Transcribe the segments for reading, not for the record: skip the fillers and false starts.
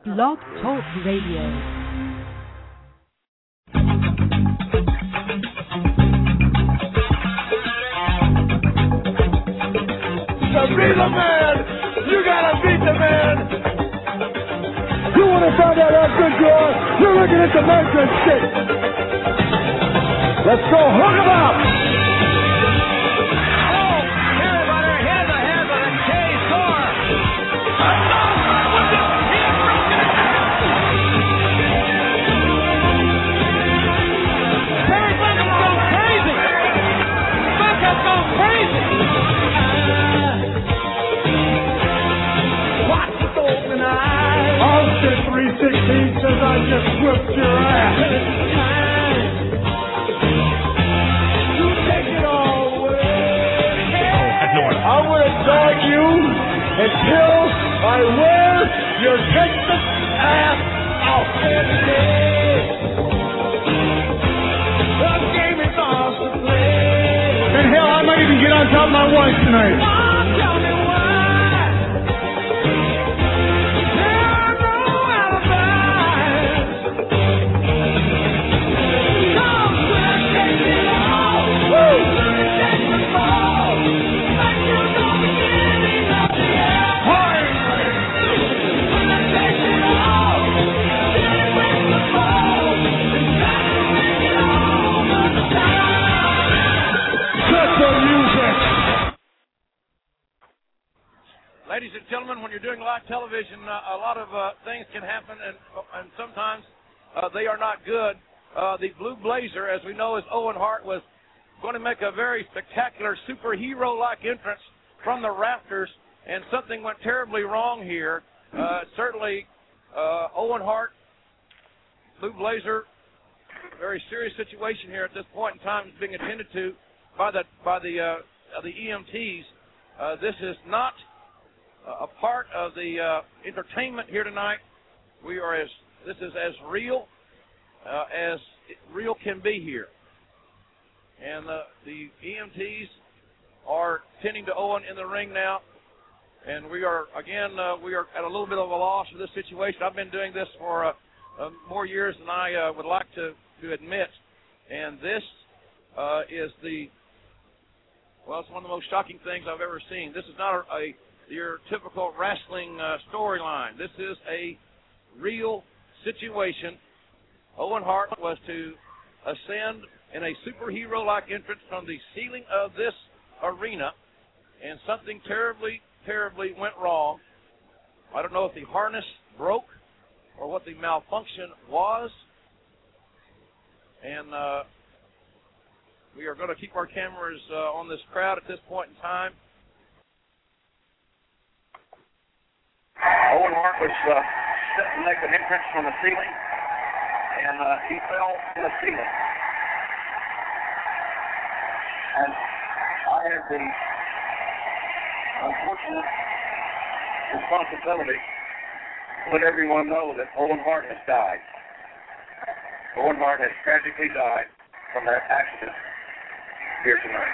Blog Talk Radio. To be the man, you gotta beat the man. You want to find out how good you are? You're looking at the measuring stick. Let's go, hook 'em up. Oh, everybody, here's a half of the K4. Another with the hit broken in half. Terry Funk has gone crazy. Funk has gone crazy. Austin 316 says I just whipped your ass. You take it all away. I'm going to dog you until I wear your Texas ass out. The game is off to play. And hell, I might even get on top of my wife tonight. Tell me why. Ladies and gentlemen, when you're doing live television, a lot of things can happen, and sometimes they are not good. The Blue Blazer, as we know, as Owen Hart, was going to make a very spectacular superhero-like entrance from the rafters, and something went terribly wrong here. Certainly, Owen Hart, Blue Blazer, very serious situation here at this point in time, is being attended to by the EMTs. This is not a part of the entertainment here tonight. This is as real can be here. And the EMTs are tending to Owen in the ring now. And we are at a little bit of a loss for this situation. I've been doing this for more years than I would like to admit. And this is it's one of the most shocking things I've ever seen. This is not your typical wrestling storyline. This is a real situation. Owen Hart was to ascend in a superhero-like entrance from the ceiling of this arena, and something terribly, terribly went wrong. I don't know if the harness broke or what the malfunction was, and we are going to keep our cameras on this crowd at this point in time. Owen Hart was set to make an entrance from the ceiling, and he fell in the ceiling. And I had the unfortunate responsibility to let everyone know that Owen Hart has died. Owen Hart has tragically died from that accident here tonight.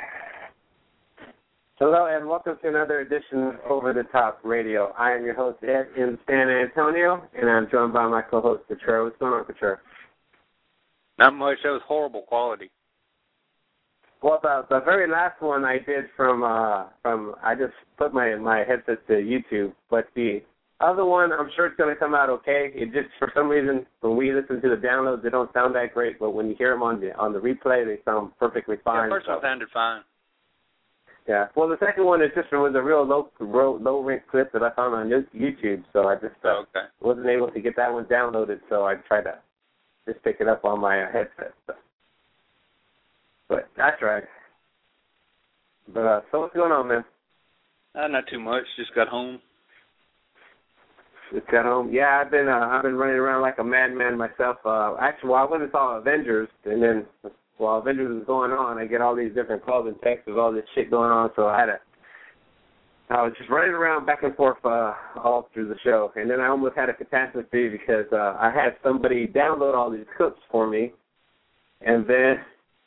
Hello and welcome to another edition of Over the Top Radio. I am your host, Ed, in San Antonio, and I'm joined by my co-host, Couture. What's going on, Couture? Not much. That was horrible quality. Well, the very last one I did from I just put my headset to YouTube, but the other one, I'm sure it's going to come out okay. It just, for some reason, when we listen to the downloads, they don't sound that great, but when you hear them on the replay, they sound perfectly fine. Yeah, first one sounded fine. Yeah. Well, the second one was a real low rent clip that I found on YouTube, so I just wasn't able to get that one downloaded, so I tried to just pick it up on my headset. But that's right. But so what's going on, man? Not too much. Just got home. Just got home. Yeah, I've been running around like a madman myself. Actually, I went and saw Avengers, and then while Avengers was going on, I get all these different calls and texts of all this shit going on, so I was just running around back and forth all through the show, and then I almost had a catastrophe because I had somebody download all these clips for me, and then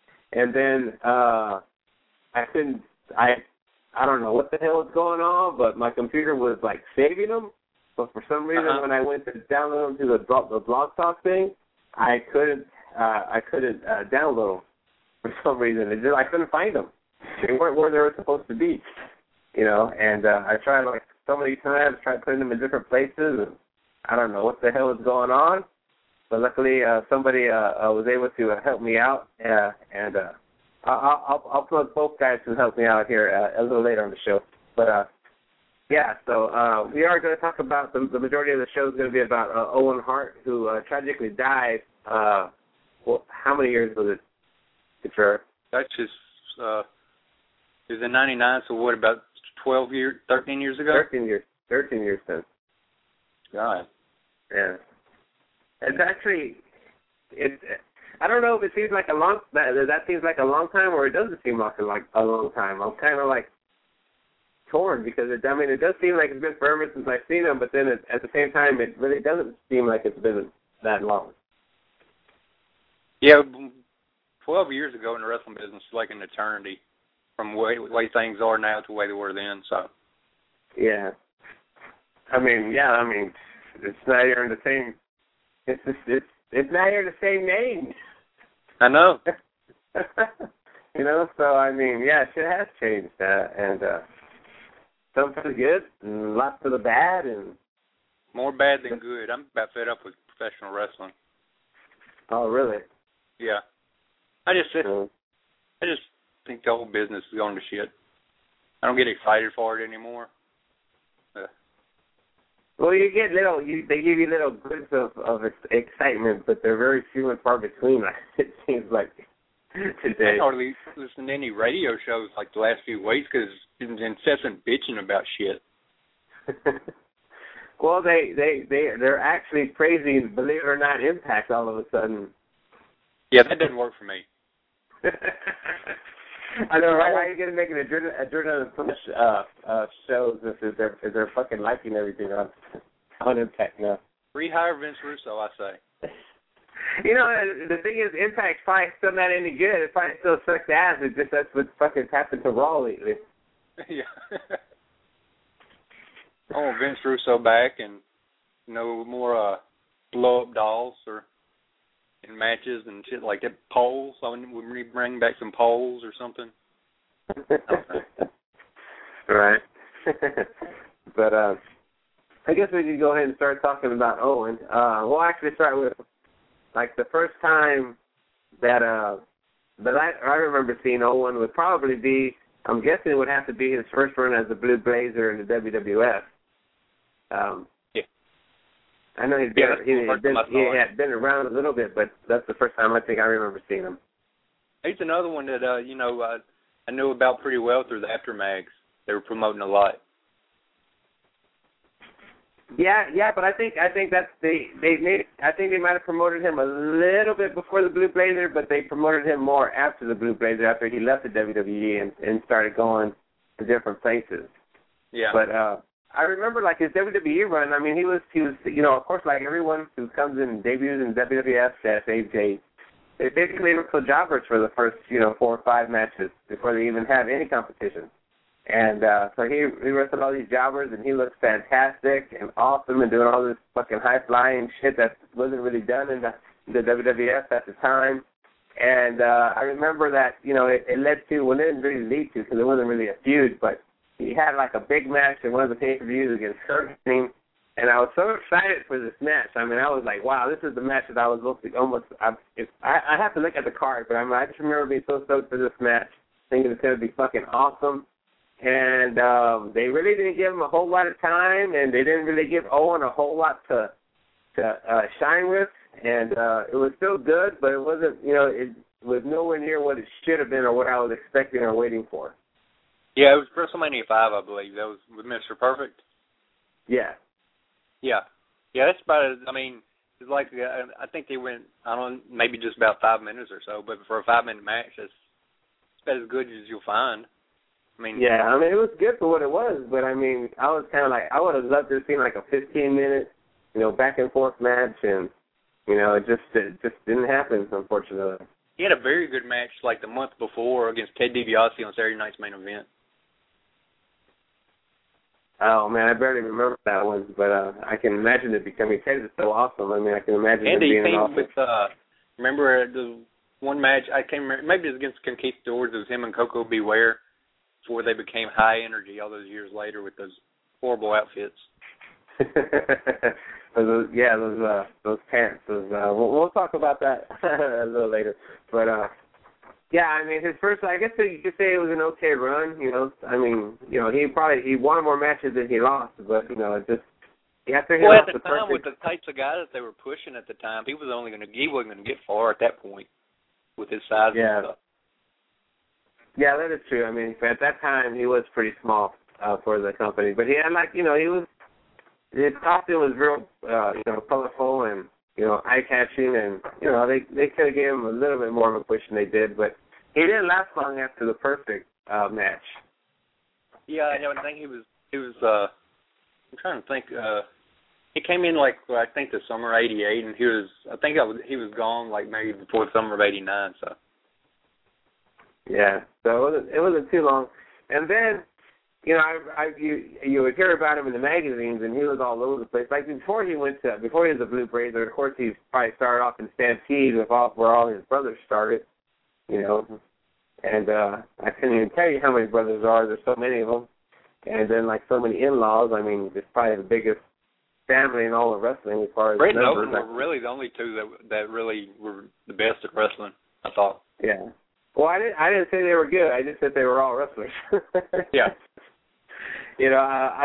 I couldn't. I don't know what the hell was going on, but my computer was like saving them, but for some reason when I went to download them to the Blog Talk thing, I couldn't download them for some reason. I couldn't find them. They weren't where they were supposed to be, you know. And I tried like so many times, tried putting them in different places, and I don't know what the hell is going on. But luckily, somebody was able to help me out, and I'll plug both guys who helped me out here a little later on the show. But yeah, so we are going to talk about the majority of the show is going to be about Owen Hart, who tragically died. Well, how many years was it, sir? That's just it was in '99. So what, about 13 years ago? 13 years since. God. Yeah. It's actually, I don't know if it seems like that seems like a long time, or it doesn't seem like a long time. I'm kind of like torn because it does seem like it's been forever since I've seen him, but then at the same time, it really doesn't seem like it's been that long. Yeah, 12 years ago in the wrestling business is like an eternity from the way things are now to the way they were then. So. Yeah. I mean, it's not even the same. It's not even the same name. I know. You know, so I mean, yeah, shit has changed, and some for the good, and lots for the bad, and more bad than good. I'm about fed up with professional wrestling. Oh, really? Yeah. I just think the whole business is going to shit. I don't get excited for it anymore. Well, you get they give you little glimpses of excitement, but they're very few and far between, it seems like, today. I hardly listen to any radio shows like the last few weeks because it's incessant bitching about shit. Well, they're actually praising, believe it or not, Impact all of a sudden. Yeah, that doesn't work for me. I know, right? How are you going to make an adrenaline push shows if they're fucking liking everything on Impact now? Rehire Vince Russo, I say. You know, the thing is, Impact's probably still not any good. It probably still sucks ass. It's just that's what's fucking happened to Raw lately. Yeah. I want Vince Russo back and no more blow-up dolls or in matches and shit like that. Poles. I would bring back some poles or something. Right. But I guess we could go ahead and start talking about Owen. We'll actually start with like the first time that I remember seeing Owen would probably be, I'm guessing it would have to be his first run as the Blue Blazer in the WWF. Yeah. I know he had been around a little bit, but that's the first time I think I remember seeing him. He's another one that I knew about pretty well through the Aftermags. They were promoting a lot. Yeah, but I think that's they might have promoted him a little bit before the Blue Blazer, but they promoted him more after the Blue Blazer, after he left the WWE and started going to different places. Yeah. But I remember like his WWE run. I mean, he was of course, like everyone who comes in and debuts in WWF at age 8, they basically look for jobbers for the first 4 or 5 matches before they even have any competition. And so he wrestled all these jobbers, and he looked fantastic and awesome and doing all this fucking high-flying shit that wasn't really done in the WWF at the time. And I remember that, it led to, well, it didn't really lead to because it wasn't really a feud, but he had like a big match in one of the pay-per-views against Kurt Hennig, and I was so excited for this match. I mean, I was like, wow, this is the match that I was I have to look at the card, but I just remember being so stoked for this match, thinking it's going to be fucking awesome. And they really didn't give him a whole lot of time, and they didn't really give Owen a whole lot to shine with. And it was still good, but it wasn't, it was nowhere near what it should have been or what I was expecting or waiting for. Yeah, it was WrestleMania 5, I believe. That was with Mr. Perfect. Yeah. Yeah. Yeah, that's about it. I mean, it's like, I think they went, maybe just about 5 minutes or so, but for a 5-minute match, that's about as good as you'll find. I mean, it was good for what it was, but I mean, I was kind of like, I would have loved to have seen like a 15-minute, back and forth match, and it just didn't happen, unfortunately. He had a very good match like the month before against Ted DiBiase on Saturday Night's Main Event. Oh man, I barely remember that one, but I can imagine it becoming. Ted is so awesome. I mean, I can imagine and it being he awesome. came with. Remember the one match? I can't remember. Maybe it was against Conquistadors. It was him and Coco Beware before they became High Energy all those years later with those horrible outfits. those pants. We'll talk about that a little later. But yeah, I mean, his first, I guess you could say it was an okay run. You know, I mean, you know, he won more matches than he lost, but you know, it just after he lost at the time with the types of guys that they were pushing at the time, he wasn't going to get far at that point with his size and stuff. Yeah, that is true. I mean, at that time he was pretty small for the company, but he had his costume was real, colorful and eye-catching, and they could have given him a little bit more of a push than they did, but he didn't last long after the Perfect match. Yeah, I think he was. I'm trying to think. He came in I think the summer of '88, and he was gone maybe before the summer of '89. So. Yeah, so it wasn't too long, and then. You would hear about him in the magazines, and he was all over the place. Like before he was a Blue Blazer, of course he probably started off in Stampede where all his brothers started, And I can't even tell you how many brothers there are. There's so many of them, and then so many in-laws. I mean, it's probably the biggest family in all of wrestling as far as Brayton numbers. and Owen were really the only two that really were the best at wrestling, I thought. Yeah. Well, I didn't say they were good. I just said they were all wrestlers. Yeah. I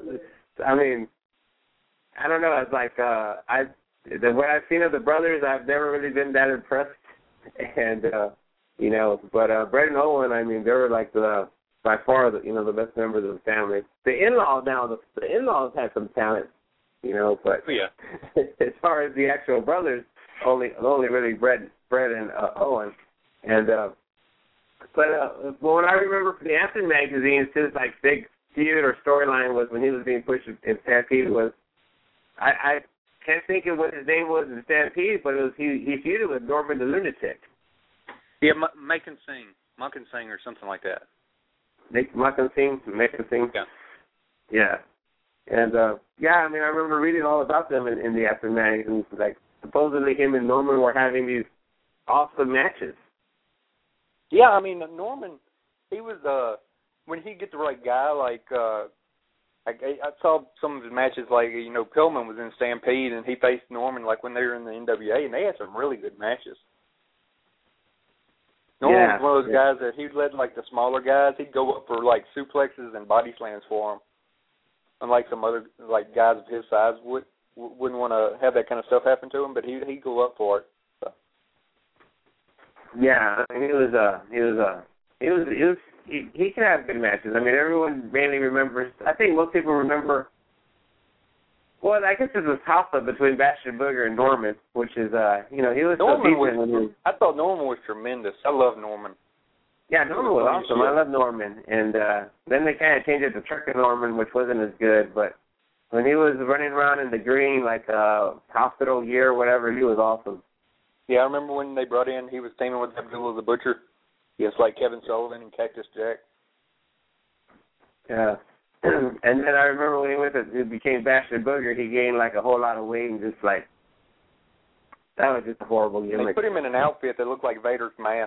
don't know. It's what I've seen of the brothers, I've never really been that impressed. And, but Brett and Owen, I mean, they were by far the best members of the family. The in-laws had some talent, but as far as the actual brothers, only really Brett and Owen. And, but when I remember from the Anthem magazines, his big feud or storyline was when he was being pushed in Stampede was, I can't think of what his name was in Stampede, but it was he feuded with Norman the Lunatic. Yeah, Macon Singh or something like that. Macon Singh. Yeah. Yeah. And I mean, I remember reading all about them in the Anthem magazines. Supposedly him and Norman were having these awesome matches. Yeah, I mean Norman, he was when he get the right guy, I saw some of his matches, Pillman was in Stampede, and he faced Norman, when they were in the NWA, and they had some really good matches. Norman was one of those guys that he led, the smaller guys. He'd go up for, suplexes and body slams for them, unlike some other, guys of his size wouldn't want to have that kind of stuff happen to him, but he'd go up for it. So. Yeah, I mean, he can have good matches. I mean, everyone mainly remembers. I think most people remember. Well, I guess it was a toss-up between Bastion Booger and Norman, which is, he was Norman I thought Norman was tremendous. I love Norman. Yeah, Norman was awesome. I love Norman. And then they kind of changed it to Trucker Norman, which wasn't as good. But when he was running around in the green, hospital gear or whatever, he was awesome. Yeah, I remember when they brought in, he was teaming with Abdullah the Butcher. Just like Kevin Sullivan and Cactus Jack. Yeah. And then I remember when he became Bastion Booger, he gained a whole lot of weight and just that was just a horrible gimmick. They put him in an outfit that looked like Vader's mask.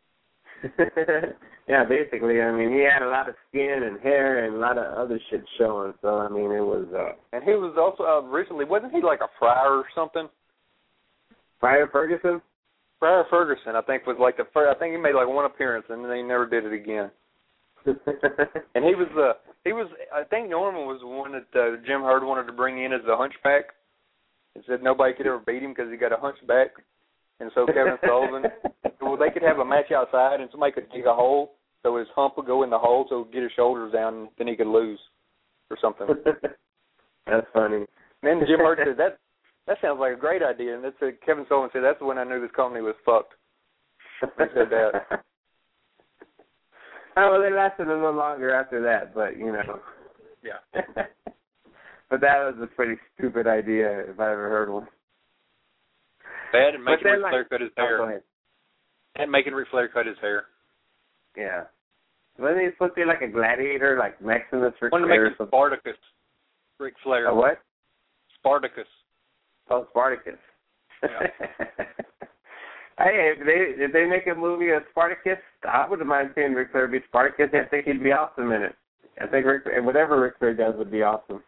Yeah, basically. I mean, he had a lot of skin and hair and a lot of other shit showing. So, I mean, it was... And he was also, recently, wasn't he a friar or something? Friar Ferguson? Friar Ferguson, I think, was the first. I think he made one appearance, and then he never did it again. And he was. I think Norman was the one that Jim Herd wanted to bring in as the hunchback, and said nobody could ever beat him because he got a hunchback. And so Kevin Sullivan, they could have a match outside, and somebody could dig a hole, so his hump would go in the hole, so he'd get his shoulders down, and then he could lose, or something. That's funny. And then Jim Herd said that sounds like a great idea. And that's Kevin Sullivan said, that's when I knew this company was fucked. He said that. Oh, well, they lasted a little longer after that, but, Yeah. But that was a pretty stupid idea, if I ever heard one. Bad and making Ric Flair cut his hair. Go ahead. And making Ric Flair cut his hair. Yeah. Wasn't he supposed to be like a gladiator, like Maximus Ric Wanted to Flair or make something? Spartacus. Ric Flair. A what? Spartacus. Oh, Spartacus. Yeah. Hey, if they make a movie of Spartacus, I wouldn't mind seeing Ric Flair be Spartacus. I think he'd be awesome in it. I think whatever Ric Flair does would be awesome.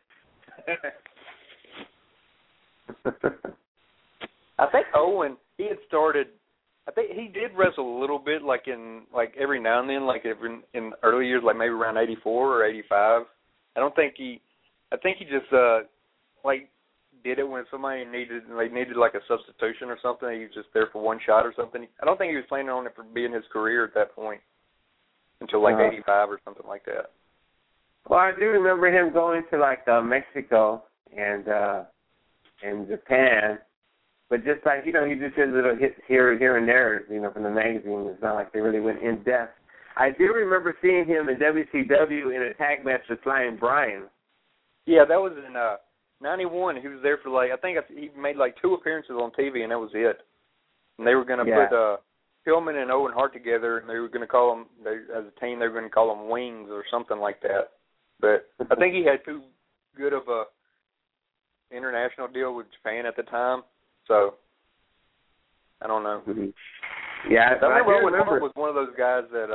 I think Owen, he had started. I think he did wrestle a little bit, like every now and then, like in early years, like maybe around 84 or 85. I think he just like did it when somebody needed like a substitution or something. He was just there for one shot or something. I don't think he was planning on it for being his career at that point until like 85 or something like that. Well, I do remember him going to like Mexico and Japan. But just like, he just did little hits here and there, from the magazine. It's not like they really went in depth. I do remember seeing him in WCW in a tag match with Flying Brian. Yeah, that was in 91. He was there for I think he made like 2 appearances on TV, and that was it. And they were going to put Pillman and Owen Hart together, and they were going to call them, as a team, they were going to call them Wings or something like that. But I think he had too good of a international deal with Japan at the time. So, I don't know. Mm-hmm. Yeah, I remember Owen Hart was one of those guys that,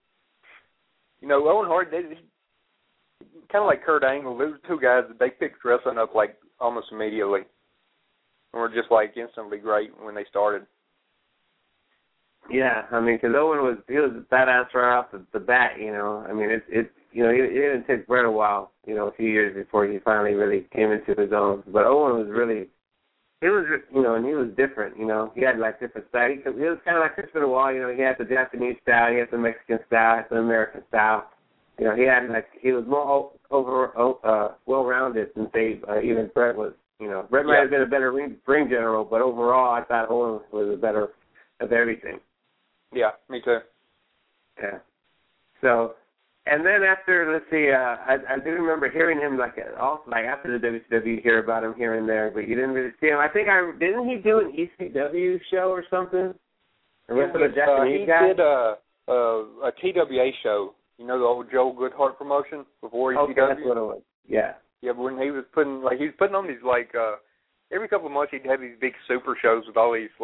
Owen Hart, kind of like Kurt Angle, there were 2 guys that they picked wrestling up like almost immediately. And were just like instantly great when they started. Yeah, I mean, because Owen was a badass right off the bat, I mean, it didn't take Bret a while, a few years before he finally really came into his own. But Owen was really... He was, and he was different, He had, like, different style. He was kind of like Chris Benoit, He had the Japanese style, he had the Mexican style, he had the American style. He was more well-rounded than, say, even Bret was. Bret might have been a better ring general, but overall, I thought Owen was a better of everything. Yeah, me too. Yeah. So... And then after, let's see, I do remember hearing him after the WCW, hear about him here and there, but you didn't really see him. Didn't he do an ECW show or something? Or was it a Japanese guy? He did a TWA show. The old Joe Goodhart promotion before ECW. Okay, that's what it was. Yeah. Yeah, but when he was putting on these every couple of months he'd have these big super shows with all these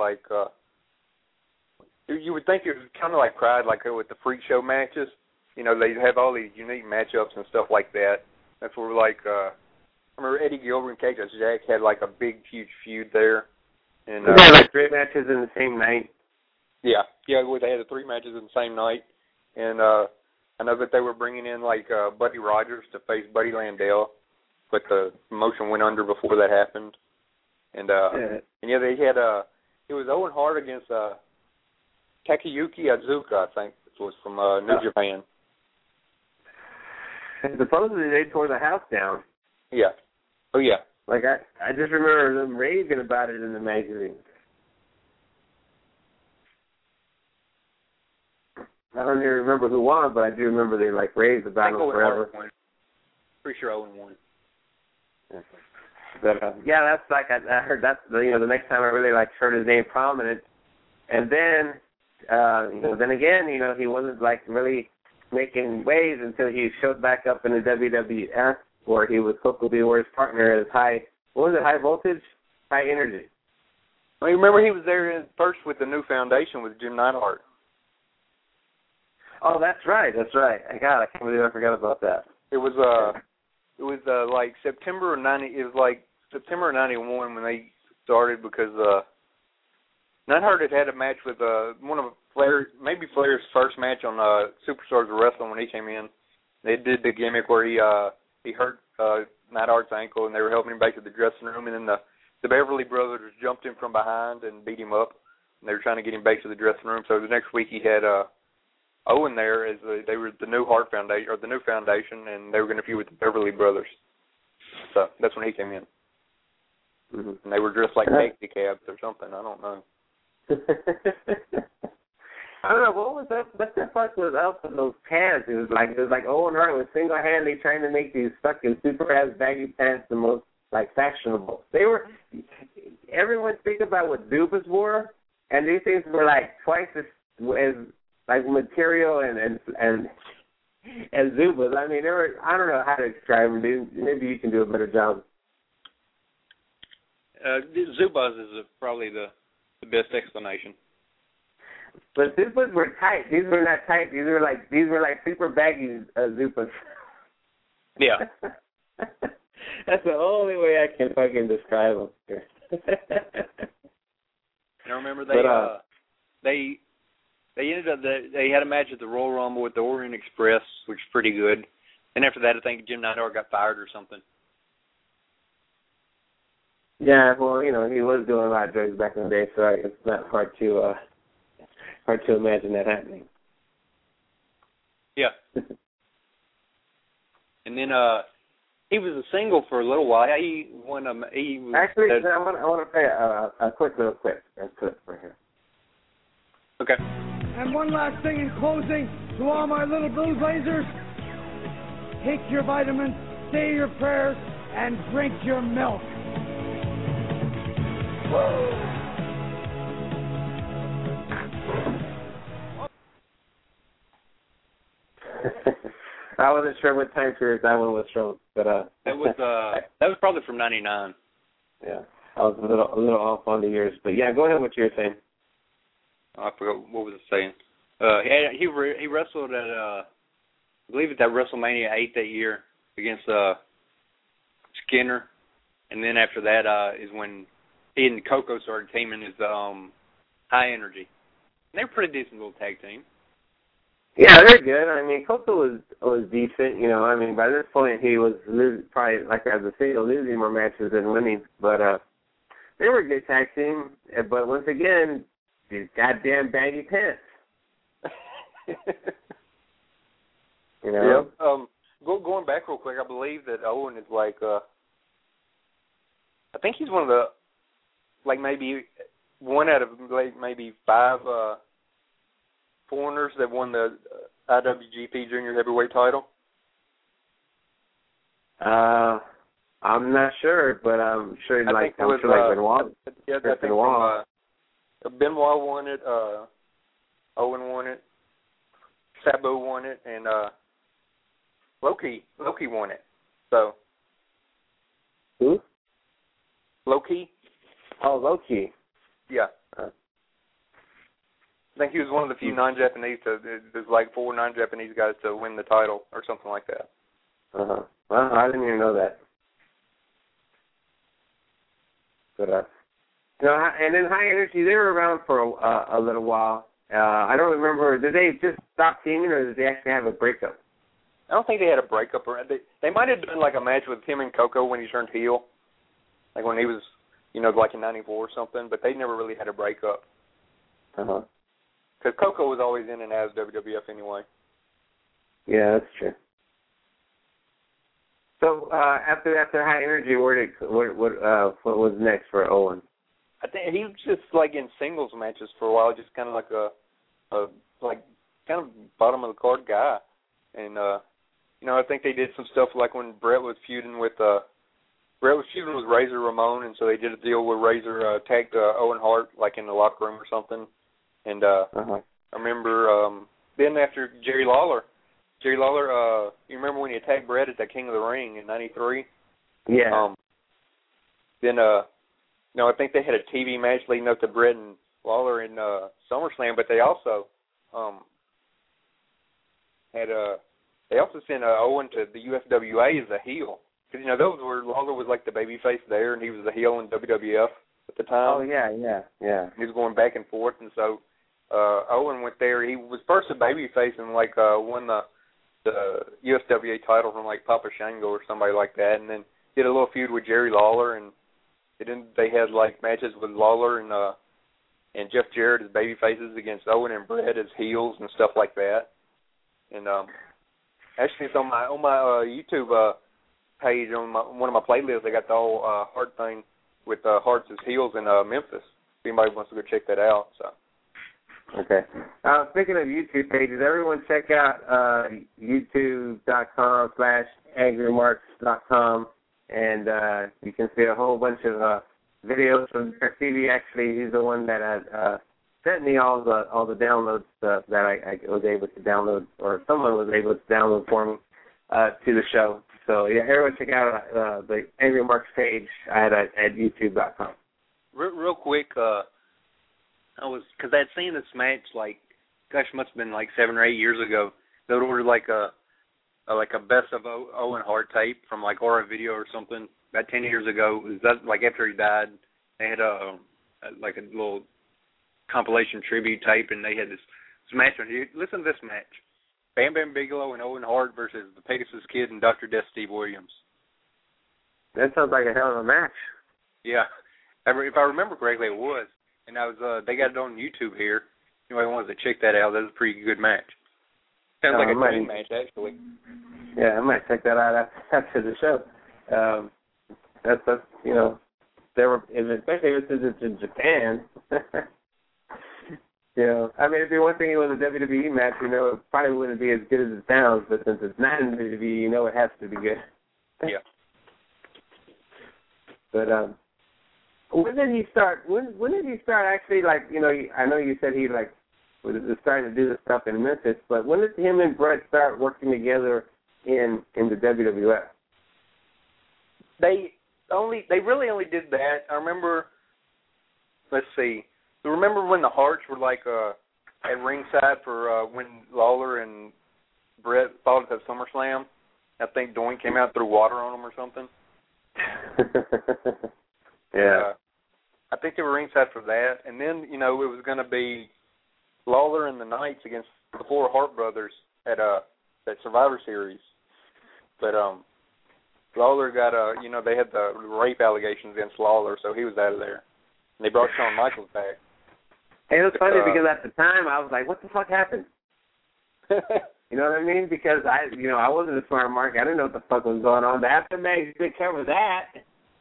you would think it was kind of like Pride, with the freak show matches. They have all these unique matchups and stuff like that. That's where, I remember Eddie Gilbert and Cactus Jack had, a big, huge feud there. And they had, 3 matches in the same night. Yeah, where they had the 3 matches in the same night. And I know that they were bringing in, Buddy Rogers to face Buddy Landell, but the promotion went under before that happened. And they had, it was Owen Hart against Takayuki Azuka, I think, was from New Japan. And supposedly they tore the house down. Yeah. Oh, yeah. I just remember them raving about it in the magazine. I don't even remember who won, but I do remember they raved about it forever. Pretty sure Owen won. But that's I heard that's the next time I really heard his name prominent, and then then again he wasn't really making waves until he showed back up in the WWF, where he was supposed to be his partner as High Voltage, High Energy. Well, you remember he was there first with the New Foundation with Jim Neidhart. Oh, that's right. I can't believe I forgot about that. It was September of 90. It was September of 91 when they started, because Neidhart had a match with one of Flair's first match on Superstars of Wrestling when he came in. They did the gimmick where he hurt Neidhart's ankle, and they were helping him back to the dressing room, and then the Beverly Brothers jumped him from behind and beat him up, and they were trying to get him back to the dressing room. So the next week he had Owen there as they were the New Hart Foundation, or the New Foundation, and they were going to feud with the Beverly Brothers. So that's when he came in. Mm-hmm. And they were dressed like taxi cabs or something. I don't know. I don't know, what was that? What the fuck was up with those pants? It was like Owen Hart was single-handedly trying to make these fucking super-ass baggy pants the most fashionable. Everyone think about what Dubas wore, and these things were twice as material and as Zubas. I mean, I don't know how to describe them, dude. Maybe you can do a better job. Zubas is probably the best explanation. But Zupas were tight. These were not tight. These were like super baggy Zupas. Yeah. That's the only way I can fucking describe them. I remember they ended up they had a match at the Royal Rumble with the Orient Express, which was pretty good. And after that, I think Jim Neidhart got fired or something. Yeah, well, you know, he was doing a lot of drugs back in the day, so it's not hard to imagine that happening. Yeah. And then he was a single for a little while. He won a. Actually, I want to play a quick little clip for him. Okay. And one last thing in closing, to all my little Blue Blazers, take your vitamins, say your prayers, and drink your milk. I wasn't sure what time period that one was from, but that was probably from '99. Yeah, I was a little off on the years, but yeah, go ahead with what you were saying. I forgot what was I saying. He wrestled at I believe at that WrestleMania 8 that year against Skinner, and then after that is when he and Coco started teaming as High Energy. And they were a pretty decent little tag team. Yeah, they're good. I mean, Coco was decent. You know, I mean, by this point he was probably like as a single losing more matches than winning. But they were a good tag team. But once again, these goddamn baggy pants. You know. Yeah. Going back real quick, I believe that Owen is like I think he's one of the maybe one out of maybe 5 foreigners that won the IWGP Junior Heavyweight title. I'm not sure, but I'm sure like Benoit. Yeah, I think Benoit. Benoit won it. Owen won it. Sabu won it, and Loki won it. So. Who? Loki. Oh, Loki. Yeah. I think he was one of the few non-Japanese there's like 4 non-Japanese guys to win the title or something like that. Uh-huh. Well, I didn't even know that. But, and then High Energy, they were around for a little while. I don't remember, did they just stop teaming or did they actually have a breakup? I don't think they had a breakup. They might have done like a match with him and Coco when he turned heel. Like when he was, like in '94 or something, but they never really had a breakup. Uh-huh. Because Coco was always in and out of WWF anyway. Yeah, that's true. So after High Energy, what was next for Owen? I think he was just like in singles matches for a while, just kind of like a kind of bottom of the card guy, and I think they did some stuff like when Brett was feuding with Razor Ramon, and so they did a deal where Razor tagged Owen Hart like in the locker room or something. And I remember then after Jerry Lawler, you remember when he attacked Brett at that King of the Ring in '93? Yeah. Then I think they had a TV match leading up to Brett and Lawler in SummerSlam, but they also sent Owen to the USWA as a heel. Because, those were, Lawler was like the babyface there, and he was the heel in WWF at the time. Oh, yeah. He was going back and forth, and so Owen went there. He was first a babyface and, won the USWA title from, Papa Shango or somebody like that, and then did a little feud with Jerry Lawler, and they had, matches with Lawler and Jeff Jarrett as babyfaces against Owen and Brett as heels and stuff like that. And actually, it's on my YouTube page on one of my playlists. I got the whole Hart thing with Hart's as heels in Memphis. If anybody wants to go check that out. So. Okay. Speaking of YouTube pages, everyone check out youtube.com/angrymarks.com, and you can see a whole bunch of videos from Derek TV. Actually, he's the one that sent me all the download stuff that I was able to download, or someone was able to download for me to the show. So yeah, everyone check out the Angry Marks page at YouTube.com. Real quick, because I'd seen this match must have been 7 or 8 years ago. They would order a best of Owen Hart tape from Aura Video or something about 10 years ago. Was that after he died? They had a little compilation tribute tape, and they had this match on here. Listen to this match: Bam Bam Bigelow and Owen Hart versus the Pegasus Kid and Dr. Death Steve Williams. That sounds like a hell of a match. Yeah, if I remember correctly, it was. And they got it on YouTube here. Anybody wants to check that out? That's a pretty good match. Sounds like a dream match, actually. Yeah, I might check that out after the show. That's they were, especially if it's in Japan. I mean, it'd be one thing it was a WWE match, it probably wouldn't be as good as it sounds, but since it's not in WWE, it has to be good. Yeah. But when did he start? When did he start actually? I know you said he was starting to do this stuff in Memphis, but when did him and Brett start working together in the WWF? They really only did that. I remember. Let's see. Remember when the Harts were at ringside for when Lawler and Brett fought at SummerSlam? I think Doink came out and threw water on them or something. Yeah. I think they were ringside for that, and then it was going to be Lawler and the Knights against the 4 Hart brothers at that Survivor Series, but Lawler got they had the rape allegations against Lawler, so he was out of there, and they brought Shawn Michaels back. Hey, it was funny because at the time I was like, "What the fuck happened?" You know what I mean? Because I wasn't a smart mark. I didn't know what the fuck was going on. The Aftermath did cover that.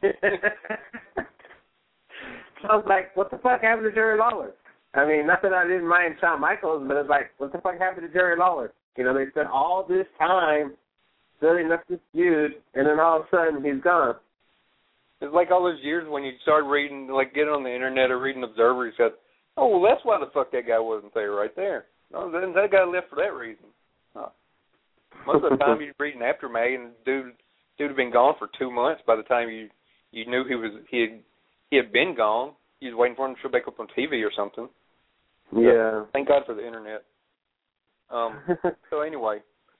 So I was like, what the fuck happened to Jerry Lawler? I mean, not that I didn't mind Shawn Michaels, but it's like, what the fuck happened to Jerry Lawler? They spent all this time building up this feud, and then all of a sudden he's gone. It's like all those years when you start reading, getting on the internet or reading Observer, you said, oh, well, that's why the fuck that guy wasn't there right there. No, then that guy left for that reason. Most of the time you're reading Aftermath, and dude had been gone for 2 months by the time you knew he had been gone. You was waiting for him to show back up on TV or something. Yeah. So, thank God for the internet. So anyway,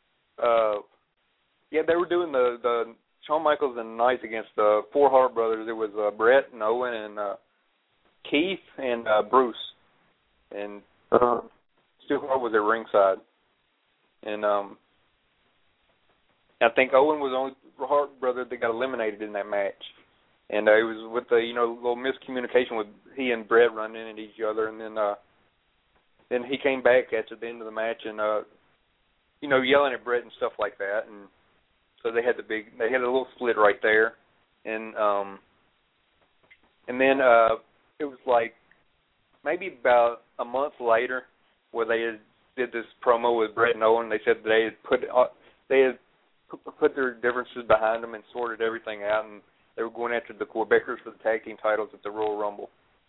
they were doing the Shawn Michaels and Knights against the 4 Hart brothers. It was Brett and Owen and Keith and Bruce, and Stu Hart was at ringside, and I think Owen was the only Hart brother that got eliminated in that match. And it was with the little miscommunication with he and Brett running into each other, and then he came back at the end of the match and yelling at Brett and stuff like that, and so they had a little split right there, and then it was maybe about a month later where they did this promo with Brett and Owen. They said they had put their differences behind them and sorted everything out, and they were going after the Quebecers for the tag team titles at the Royal Rumble.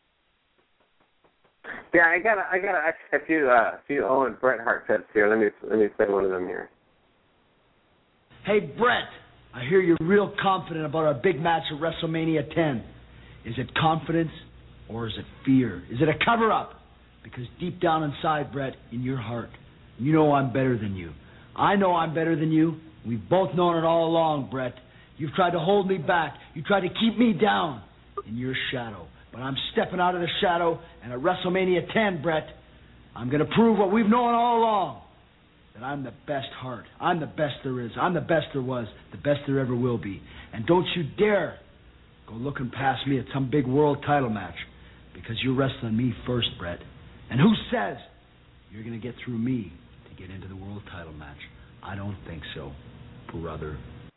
Yeah, I got a few Owen Bret Hart sets here. Let me say one of them here. Hey Bret, I hear you're real confident about our big match at WrestleMania 10. Is it confidence or is it fear? Is it a cover-up? Because deep down inside, Bret, in your heart, you know I'm better than you. I know I'm better than you. We've both known it all along, Bret. You've tried to hold me back. You tried to keep me down in your shadow. But I'm stepping out of the shadow, and at WrestleMania 10, Bret, I'm going to prove what we've known all along, that I'm the best Hart. I'm the best there is. I'm the best there was, the best there ever will be. And don't you dare go looking past me at some big world title match, because you're wrestling me first, Bret. And who says you're going to get through me to get into the world title match? I don't think so, brother.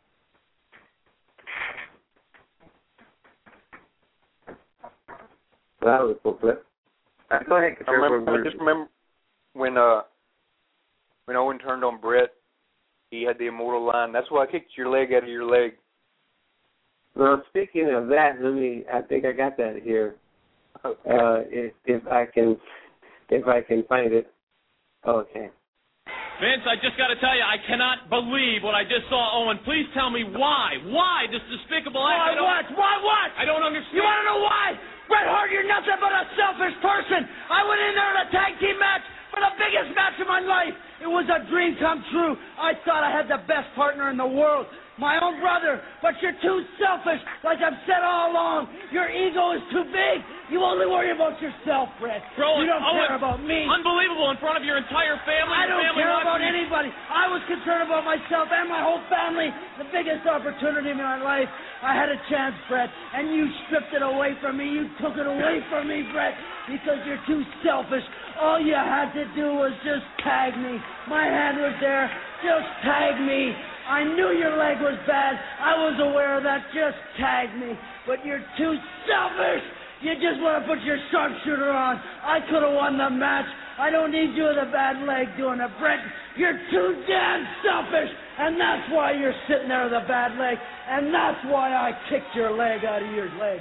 That was a cool clip. Go ahead. I just remember when Owen turned on Bret, he had the immortal line, "That's why I kicked your leg out of your leg." Well, speaking of that, I think I got that here. Okay. If I can if I can find it. Okay. Vince, I just got to tell you, I cannot believe what I just saw, Owen. Please tell me why. Why this despicable act? Why what? I don't understand. You want to know why? Bret Hart, you're nothing but a selfish person. I went in there in a tag team match for the biggest match of my life. It was a dream come true. I thought I had the best partner in the world. My own brother, but you're too selfish, like I've said all along. Your ego is too big. You only worry about yourself, Bret. Bro, you don't care about me. Unbelievable in front of your entire family. I don't care about anybody. I was concerned about myself and my whole family. The biggest opportunity in my life. I had a chance, Bret, and you stripped it away from me. You took it away from me, Bret, because you're too selfish. All you had to do was just tag me. My hand was there. Just tag me. I knew your leg was bad. I was aware of that. Just tag me. But you're too selfish. You just want to put your sharpshooter on. I could have won the match. I don't need you with a bad leg doing it, Bret. You're too damn selfish. And that's why you're sitting there with a bad leg. And that's why I kicked your leg out of your leg.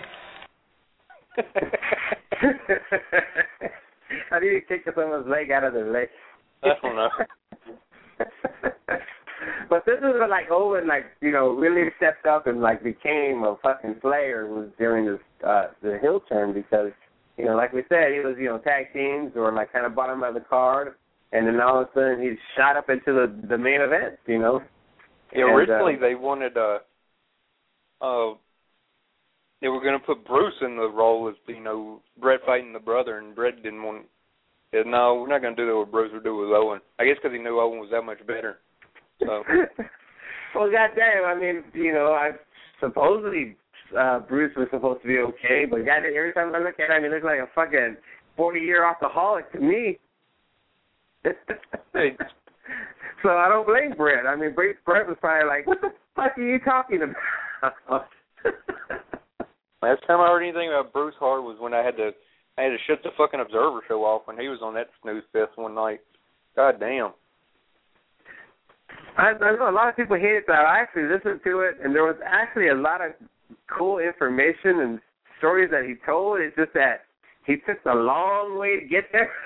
How do you kick someone's leg out of their leg? I don't know. But this is when, like, Owen, like, you know, really stepped up and, like, became a fucking player was during this the heel turn because, you know, like we said, he was, you know, tag teams or, like, kind of bottom of the card, and then all of a sudden he shot up into the main event, you know. Yeah, and, originally they wanted they were going to put Bruce in the role as, you know, Bret fighting the brother, and Bret didn't want. Said, no, we're not going to do that with Bruce. We'll do it with Owen. I guess because he knew Owen was that much better. So. Well, goddamn, I mean, you know, supposedly Bruce was supposed to be okay, but goddamn, every time I look at him, he looks like a fucking 40-year alcoholic to me. So I don't blame Bret. I mean, Bret was probably like, what the fuck are you talking about? Last time I heard anything about Bruce Hart was when I had to shut the fucking Observer show off when he was on that snooze fest one night. God damn. I know a lot of people hate it, but I actually listened to it, and there was actually a lot of cool information and stories that he told. It's just that he took a long way to get there.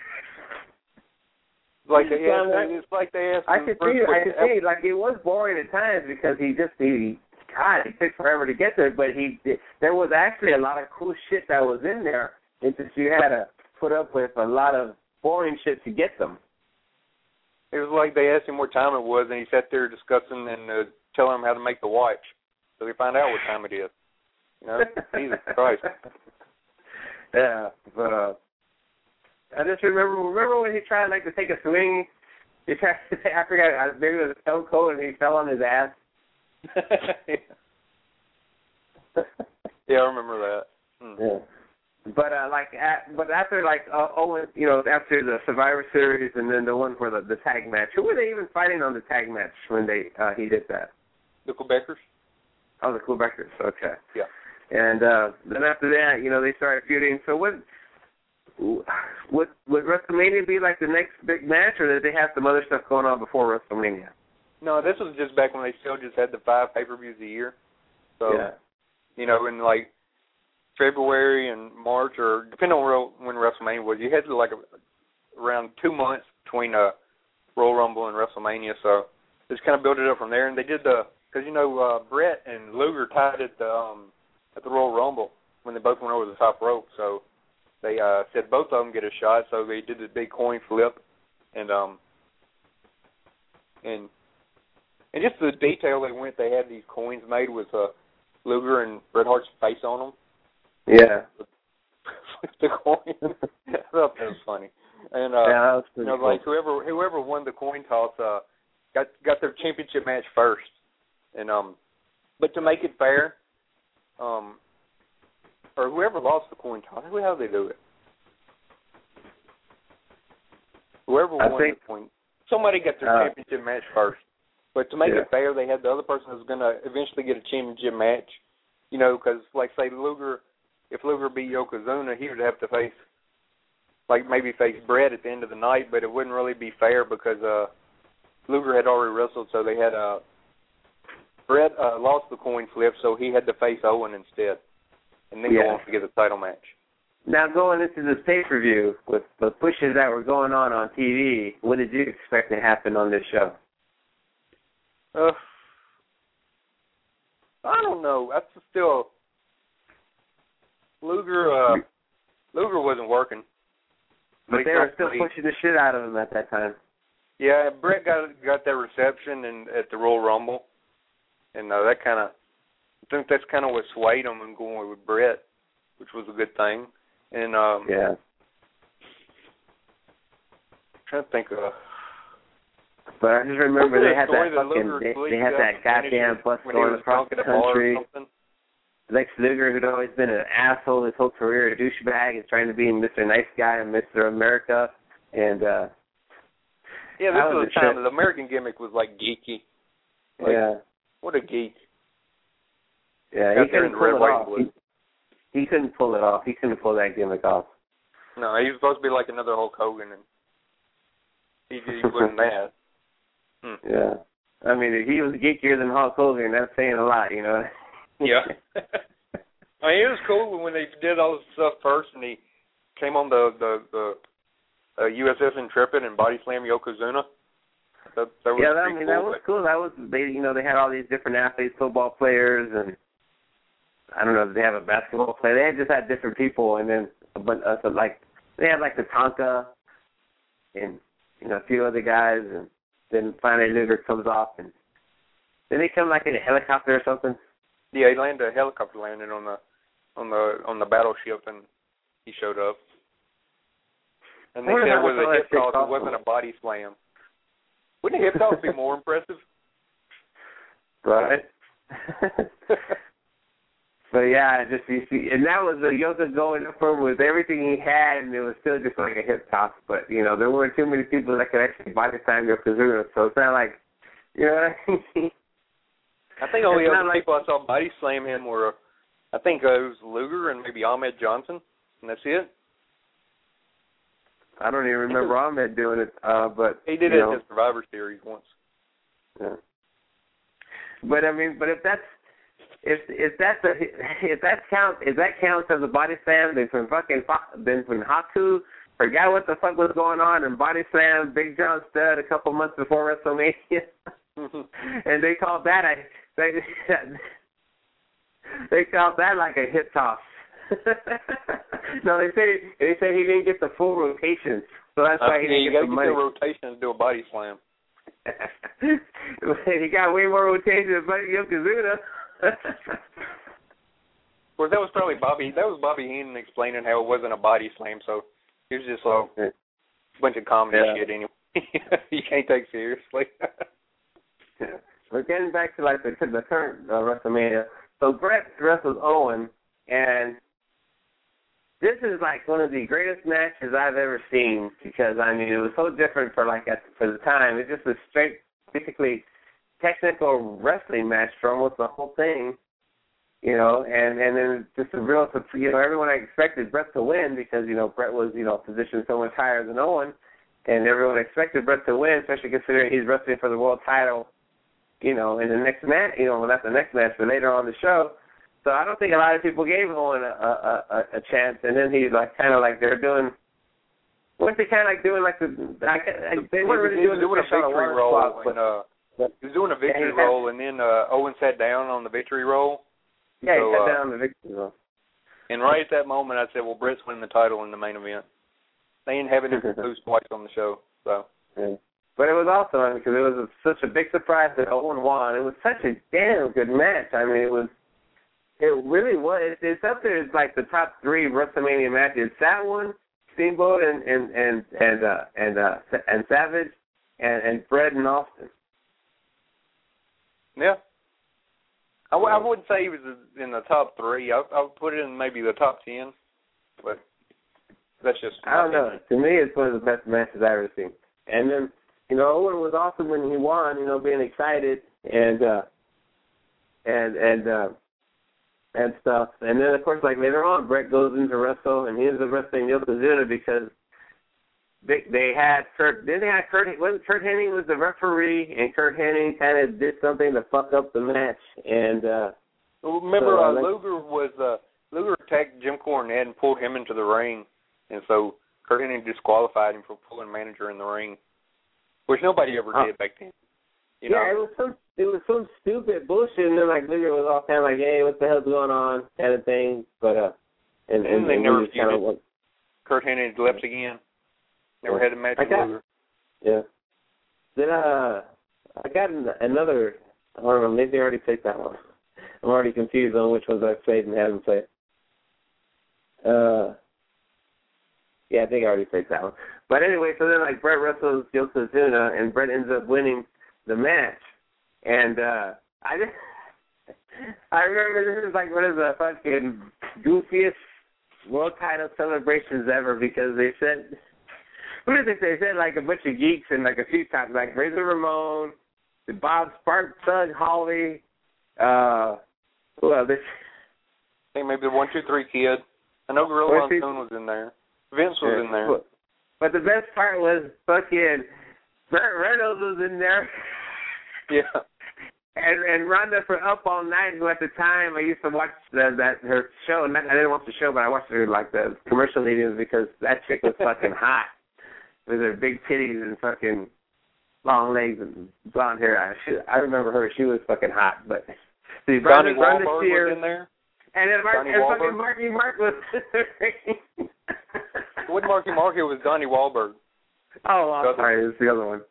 It's like they asked. I could see, like, it was boring at times because he took forever to get there, but there was actually a lot of cool shit that was in there. It's just you had to put up with a lot of boring shit to get them. It was like they asked him what time it was, and he sat there discussing and telling them how to make the watch. So they find out what time it is. You know, Jesus Christ. Yeah, but I just remember when he tried like to take a swing. He tried. I forgot. Maybe it was Stone Cold, and he fell on his ass. Yeah, I remember that. Yeah. But but after Owen, you know, after the Survivor Series and then the one for the tag match, who were they even fighting on the tag match when he did that? The Quebecers. Oh, the Quebecers. Okay. Yeah. And then after that, you know, they started feuding. So would WrestleMania be like the next big match, or did they have some other stuff going on before WrestleMania? No, this was just back when they still just had the 5 pay-per-views a year. So, yeah. You know, in like February and March, or depending on when WrestleMania was, you had like around 2 months between Royal Rumble and WrestleMania. So just kind of built it up from there. And they did because you know Bret and Luger tied at the Royal Rumble when they both went over the top rope. So they said both of them get a shot. So they did the big coin flip, and just the detail they went. They had these coins made with Luger and Bret Hart's face on them. Yeah. The coin. I thought that was funny. And yeah, that was you know, cool. like whoever won the coin toss got their championship match first. And but to make it fair, or whoever lost the coin toss, how did they do it? Whoever won the coin, somebody got their championship match first. But to make it fair, they had the other person who's going to eventually get a championship match. You know, because, like, say, if Luger beat Yokozuna, he would have to face Bret at the end of the night, but it wouldn't really be fair because Luger had already wrestled, so they had Bret lost the coin flip, so he had to face Owen instead, and then go on to get the title match. Now, going into this pay-per-view with the pushes that were going on TV, what did you expect to happen on this show? I don't know. That's still Luger wasn't working. But they were still pushing the shit out of him at that time. Yeah, Brett got that reception at the Royal Rumble, and I think that's kind of what swayed him and going with Brett, which was a good thing. And yeah, I'm trying to think of. But I just remember they had that goddamn bus going across the country. Lex Luger, who'd always been an asshole his whole career, a douchebag, is trying to be Mr. Nice Guy and Mr. America, and yeah, this was the time the American gimmick was like geeky. Yeah, what a geek. Yeah, he couldn't pull it off. He couldn't pull it off. He couldn't pull that gimmick off. No, he was supposed to be like another Hulk Hogan, and he wasn't that. Yeah. I mean, if he was geekier than Hulk Hogan, that's saying a lot, you know? Yeah. I mean, it was cool when they did all this stuff first, and he came on the USS Intrepid and body slammed Yokozuna. That was cool. That was they had all these different athletes, football players, and I don't know if they have a basketball player. They just had different people, and then they had like the Tonka and a few other guys, and then finally Luger comes off, and did they come like in a helicopter or something? Yeah, he landed a helicopter landing on the battleship, and he showed up. And they said it was a hip toss. It wasn't a body slam. Wouldn't a hip toss be more impressive? Right. But yeah, you see, and that was Yoka going up for him with everything he had, and it was still just like a hip toss. But there weren't too many people that could actually body slam Yokozuna, so it's not like, you know what I mean? I think only other people I saw body slam him were, I think it was Luger and maybe Ahmed Johnson, and that's it. I don't even remember Ahmed doing it, but he did it in the Survivor Series once. Yeah. But I mean, if that counts as a body slam, then when Haku forgot what the fuck was going on and body slammed Big John Studd a couple months before WrestleMania, and they called that they called that like a hip toss. No, they say he didn't get the full rotation, so that's why he didn't get the money. You got to get the rotation to do a body slam. He got way more rotation than Yokozuna. Of course, that was probably Bobby Heenan explaining how it wasn't a body slam, so he was just a bunch of comedy shit anyway. You can't take seriously. We're getting back to the current WrestleMania. So Brett wrestles Owen, and this is like one of the greatest matches I've ever seen because it was so different for the time. It's just a straight, basically technical wrestling match for almost the whole thing, and then just a real, everyone expected Brett to win because Brett was positioned so much higher than Owen, and everyone expected Brett to win, especially considering he's wrestling for the world title, in the next match, not the next match, but later on the show. So I don't think a lot of people gave Owen a chance, and then he's they're doing. Weren't they kind of like doing they weren't really doing a victory roll, he was doing a victory roll, and then Owen sat down on the victory roll. Yeah, he sat down on the victory roll. And right at that moment, I said, "Well, Brett's winning the title in the main event." They ain't having him lose twice on the show, so. Yeah. But it was awesome because it was such a big surprise that Owen won. It was such a damn good match. It really was. It's up there as the top 3 WrestleMania matches. That one, Steamboat and Savage, and Brett and Austin. Yeah. I wouldn't say he was in the top 3. I would put it in maybe the top 10. But that's just. I don't know. To me, it's one of the best matches I've ever seen. And then, Owen was awesome when he won. Being excited and stuff. And then, of course, later on, Brett goes into wrestle, and he ends up wrestling Yokozuna because they had Kurt. Then they had Kurt. Kurt Hennig was the referee, and Kurt Hennig kind of did something to fuck up the match. And remember, Luger was Luger attacked Jim Cornette and pulled him into the ring, and so Curt Hennig disqualified him for pulling manager in the ring, which nobody ever did back then. You know? It was some stupid bullshit, and then like Luger was all kind of like, "Hey, what the hell's going on?" kind of thing. But and they never kind of Curt Hennig left again. Never had a match with Luger. Yeah. Then I got another. I don't know. Maybe I already picked that one. I'm already confused on which ones I've played and haven't played. Yeah, I think I already picked that one. But anyway, so then like Bret wrestles Yokozuna, and Bret ends up winning the match. And I remember this is like one of the fucking goofiest world title celebrations ever, because they said, who did they say? They said like a bunch of geeks and like a few times, like Razor Ramon, Bob Spark, Thug Holly, who else? I think maybe the 1, 2, 3 Kid. I know Gorilla Monsoon was in there. Vince was in there. But the best part was fucking Burt Reynolds was in there. Yeah. And Rhonda from Up All Night, who at the time I used to watch her show. I didn't watch the show, but I watched her like the commercial meetings because that chick was fucking hot with her big titties and fucking long legs and blonde hair. I remember her. She was fucking hot. But see, Donnie Wahlberg was in there. And then fucking Marky Mark was in the It wasn't Marky Mark, it was Donnie Wahlberg. Oh, I'm sorry, it's the other one.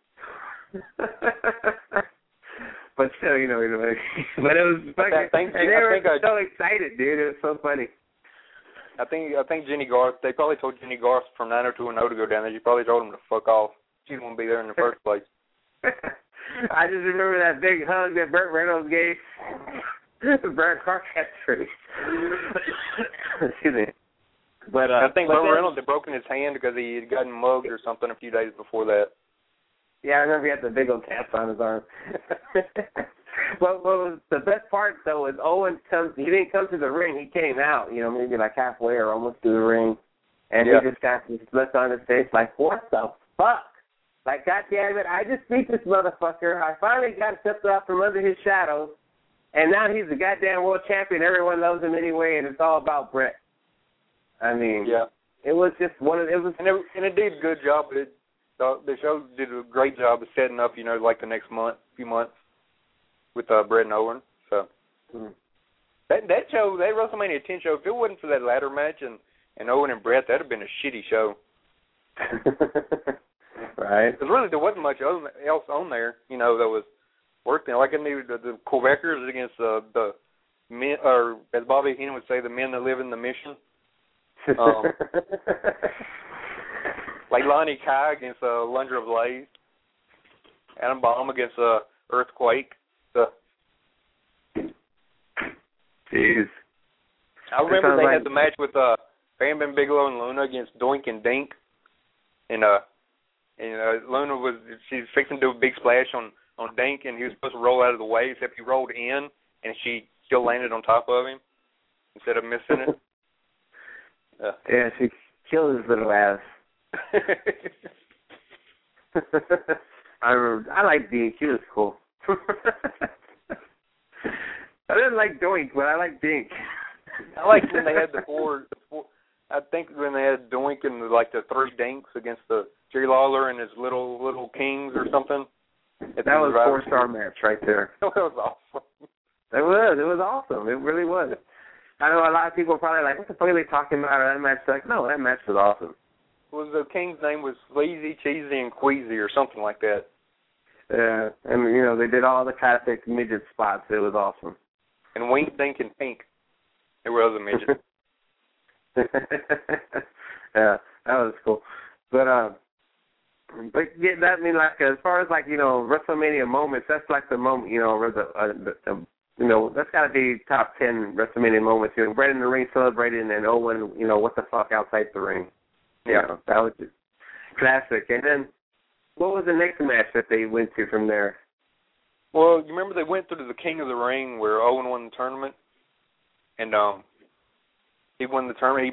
But still, you know, but it was fucking, and they were so excited, dude. It was so funny. I think Jenny Garth, they probably told Jenny Garth from 90210 to go down there. She probably told him to fuck off. She didn't want to be there in the first place. I just remember that big hug that Burt Reynolds gave Bret Hart tree. Excuse me. But I think Burt Reynolds had broken his hand because he had gotten mugged or something a few days before that. Yeah, I remember he had the big old cast on his arm. What was the best part, though, is Owen he didn't come to the ring. He came out, maybe like halfway or almost to the ring. And he just got this look on his face like, what the fuck? Like, goddamn it, I just beat this motherfucker. I finally got stepped out from under his shadow. And now he's the goddamn world champion. Everyone loves him anyway, and it's all about Bret. I mean, it was just and it did a good job. The show did a great job of setting up, like the next few months with Bret and Owen. So that show, that WrestleMania 10 show, if it wasn't for that ladder match and Owen and Bret, that'd have been a shitty show. Right. Because really, there wasn't much else on there, that was worth it. Like I knew the Quebecers against the men, or as Bobby Heenan would say, the men that live in the mission. Like Lonnie Kai against Lunger of Blaze. Adam Bomb against Earthquake. Jeez. I remember they had the match with Bam Bam Bigelow and Luna against Doink and Dink. And Luna she's fixing to do a big splash on Dink, and he was supposed to roll out of the way, except he rolled in, and she still landed on top of him instead of missing it. Yeah, she killed his little ass. I like Dink. He was cool. I didn't like Doink, but I like Dink. I liked when they had the four. I think when they had Doink and like the 3 Dinks against the Jerry Lawler and his little kings or something. That was a 4-star match right there. It was awesome. It was awesome. It really was. I know a lot of people are probably like, what the fuck are they talking about? Or that match, like, no, that match was awesome. Was the king's name was Sleazy, Cheesy, and Queasy or something like that. Yeah, and they did all the classic midget spots. It was awesome. And Wink, Dink, and Pink. It was a midget. Yeah, that was cool. But yeah, that like as far as like WrestleMania moments, that's like the moment where that's got to be top 10 WrestleMania moments. Bret in the ring celebrating, and Owen, what the fuck outside the ring. Yeah, that was just classic. And then, what was the next match that they went to from there? Well, you remember they went through the King of the Ring where Owen won the tournament, and he won the tournament.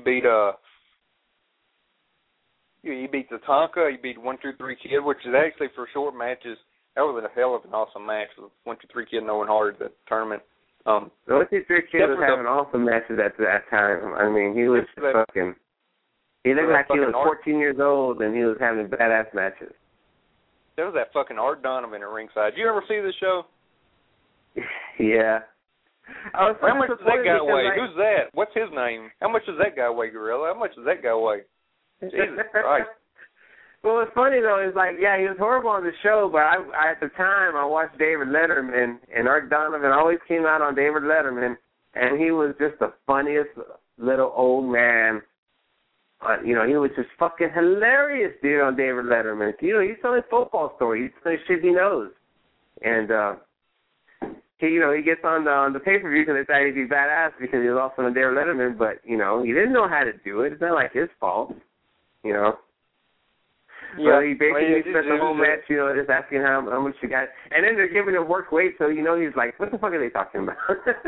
He beat the Tonka. He beat 1, 2, 3 Kid, which is actually for short matches. That was a hell of an awesome match with 1, 2, 3 Kid and Owen Hart at the tournament. The OT3 kid was having awesome matches at that time. I mean, he was fucking. He looked like he was 14 years old, and he was having badass matches. There was that fucking Art Donovan at ringside. Did you ever see this show? Yeah. How much does that guy weigh? Who's that? What's his name? How much does that guy weigh, Gorilla? How much does that guy weigh? Jesus Christ. Well, what's funny, though, is like, yeah, he was horrible on the show, but I at the time, I watched David Letterman, and Art Donovan always came out on David Letterman, and he was just the funniest little old man. He was just fucking hilarious, dude, on David Letterman. He's telling football stories. He's telling shit he knows. And, he gets on the pay-per-view because they thought he'd be badass because he was also on David Letterman, but, he didn't know how to do it. It's not like his fault, Yeah, so he basically spent the whole match, just asking how much you got. And then they're giving him work weight, so, he's like, what the fuck are they talking about?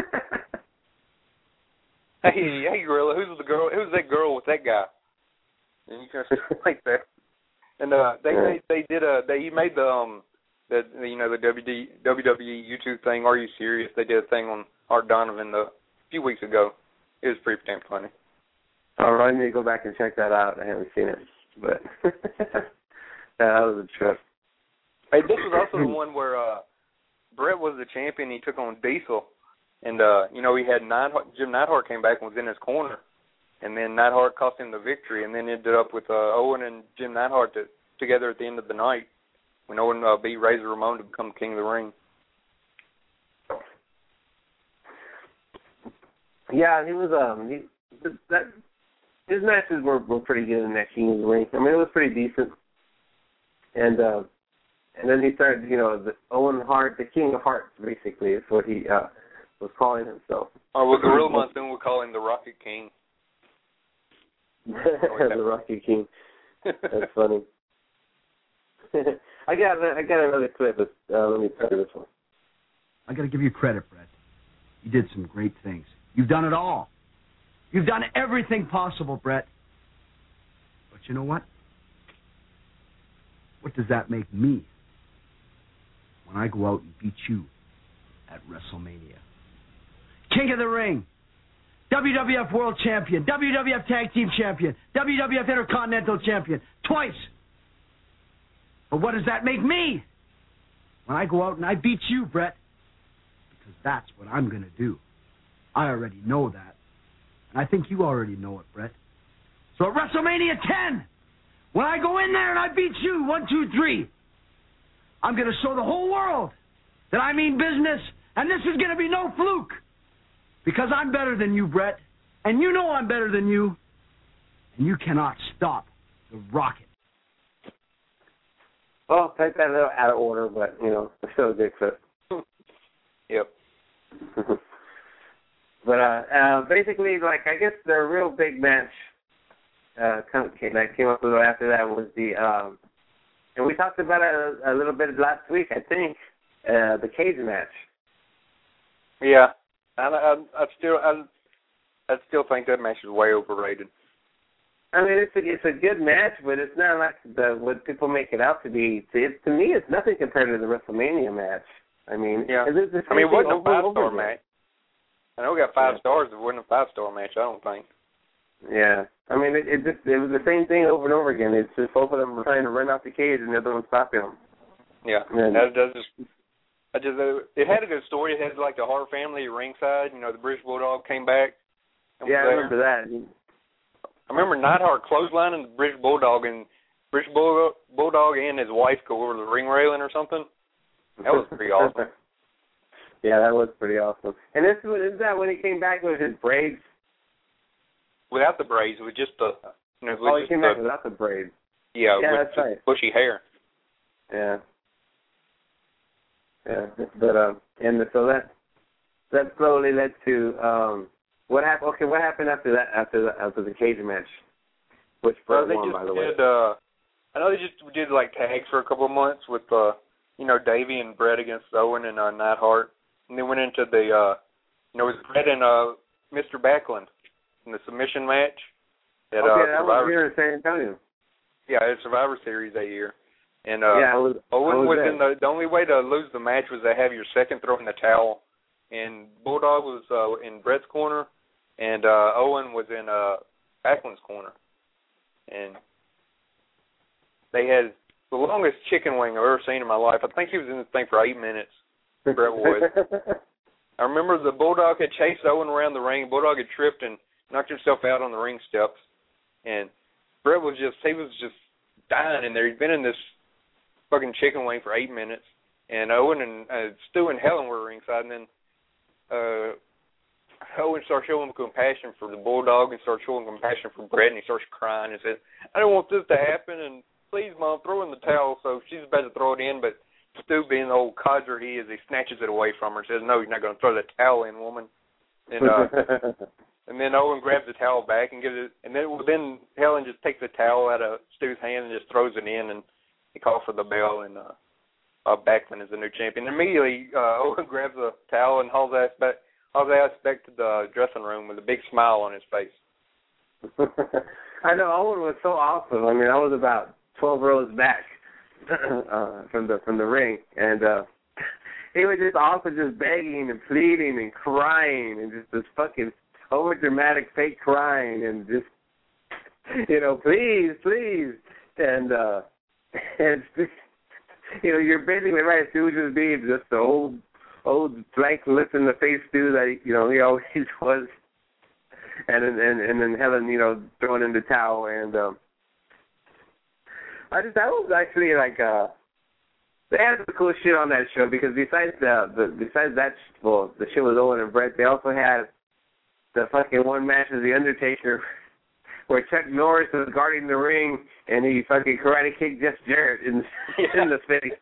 Hey, Gorilla, who's that girl with that guy? And you kind of like that. And he made the WWE YouTube thing. Are You Serious? They did a thing on Art Donovan a few weeks ago. It was pretty damn funny. All right, I need to go back and check that out. I haven't seen it, but that was a trip. Hey, this was also the one where Brett was the champion. He took on Diesel, and he had Jim Neidhart came back and was in his corner, and then Neidhart cost him the victory, and then ended up with Owen and Jim Neidhart together at the end of the night when Owen beat Razor Ramon to become King of the Ring. Yeah, he was his matches were pretty good in that King of the Ring. I mean, it was pretty decent. And then he started, the Owen Hart, the King of Hearts, basically, is what he was calling himself. Oh, well, Gorilla Monsoon would call him the Rocket King. The Rocket King. That's funny. I got another clip. Let me play this one. I got to give you credit, Brett. You did some great things. You've done it all. You've done everything possible, Brett. But you know what? What does that make me when I go out and beat you at WrestleMania? King of the Ring, WWF World Champion, WWF Tag Team Champion, WWF Intercontinental Champion, twice. But what does that make me when I go out and I beat you, Brett? Because that's what I'm going to do. I already know that. And I think you already know it, Brett. So at WrestleMania 10, when I go in there and I beat you, 1, 2, 3, I'm going to show the whole world that I mean business, and this is going to be no fluke. Because I'm better than you, Brett, and you know I'm better than you, and you cannot stop the Rocket. Well, take that a little out of order, but, it's still a good clip. Yep. But basically, I guess the real big match that came up with after that was the, and we talked about it a little bit last week, I think, the cage match. Yeah, I still think that match is way overrated. I mean, it's a good match, but it's not like what people make it out to be. To me, it's nothing compared to the WrestleMania match. I mean, yeah. It wasn't a 5-star match. I know we got 5 stars. It wasn't a 5-star match, I don't think. Yeah. I mean, it was the same thing over and over again. It's just both of them were trying to run out the cage and the other one stopping them. Yeah. It had a good story. It had the Hart family at ringside. The British Bulldog came back. Yeah, I remember that. I remember Neidhart clotheslining the British Bulldog, and British Bulldog and his wife go over the ring railing or something. That was pretty awesome. Yeah, that was pretty awesome. And is that when he came back with his braids? Without the braids, with just the. He came back without the braids. Yeah, with that's right. Bushy hair. Yeah. Yeah, but so that slowly led to what happened. Okay, what happened after that? After the cage match, which Brett won, by the way. I know they just did tags for a couple of months with Davey and Brett against Owen and Neidhart, and then went into the it was Brett and Mr. Backlund in the submission match. That was here in San Antonio. Yeah, it's Survivor Series that year. And Owen was in the only way to lose the match was to have your second throw in the towel, and Bulldog was in Brett's corner, and Owen was in Backlund's corner. And they had the longest chicken wing I've ever seen in my life. I think he was in this thing for 8 minutes, Brett was. I remember the Bulldog had chased Owen around the ring. Bulldog had tripped and knocked himself out on the ring steps. And Brett was just dying in there. He'd been in this fucking chicken wing for 8 minutes. And Owen and Stu and Helen were ringside. And then Owen started showing compassion for the Bulldog and started showing compassion for Brett. And he starts crying and says, I don't want this to happen. And please, Mom, throw in the towel. So she's about to throw it in. But Stu, being the old codger he is, he snatches it away from her and says, no, you're not going to throw the towel in, woman. And and then Owen grabs the towel back and gives it, and then Helen just takes the towel out of Stu's hand and just throws it in, and he calls for the bell, and Backlund is the new champion. Immediately, Owen grabs a towel and hauls ass back to the dressing room with a big smile on his face. I know, Owen was so awesome. I mean, I was about 12 rows back from the ring, and he was just also just begging and pleading and crying and just this fucking over dramatic fake crying and just, you know, please, and you know, you're basically right. Stu was just being just the old blank lip in the face Stu that he always was, and then Helen, you know, throwing in the towel, and that was actually like they had some cool shit on that show because besides that, well, the shit was Owen and Brett. They also had the fucking one match of The Undertaker where Chuck Norris was guarding the ring and he fucking karate kicked Jeff Jarrett in the face.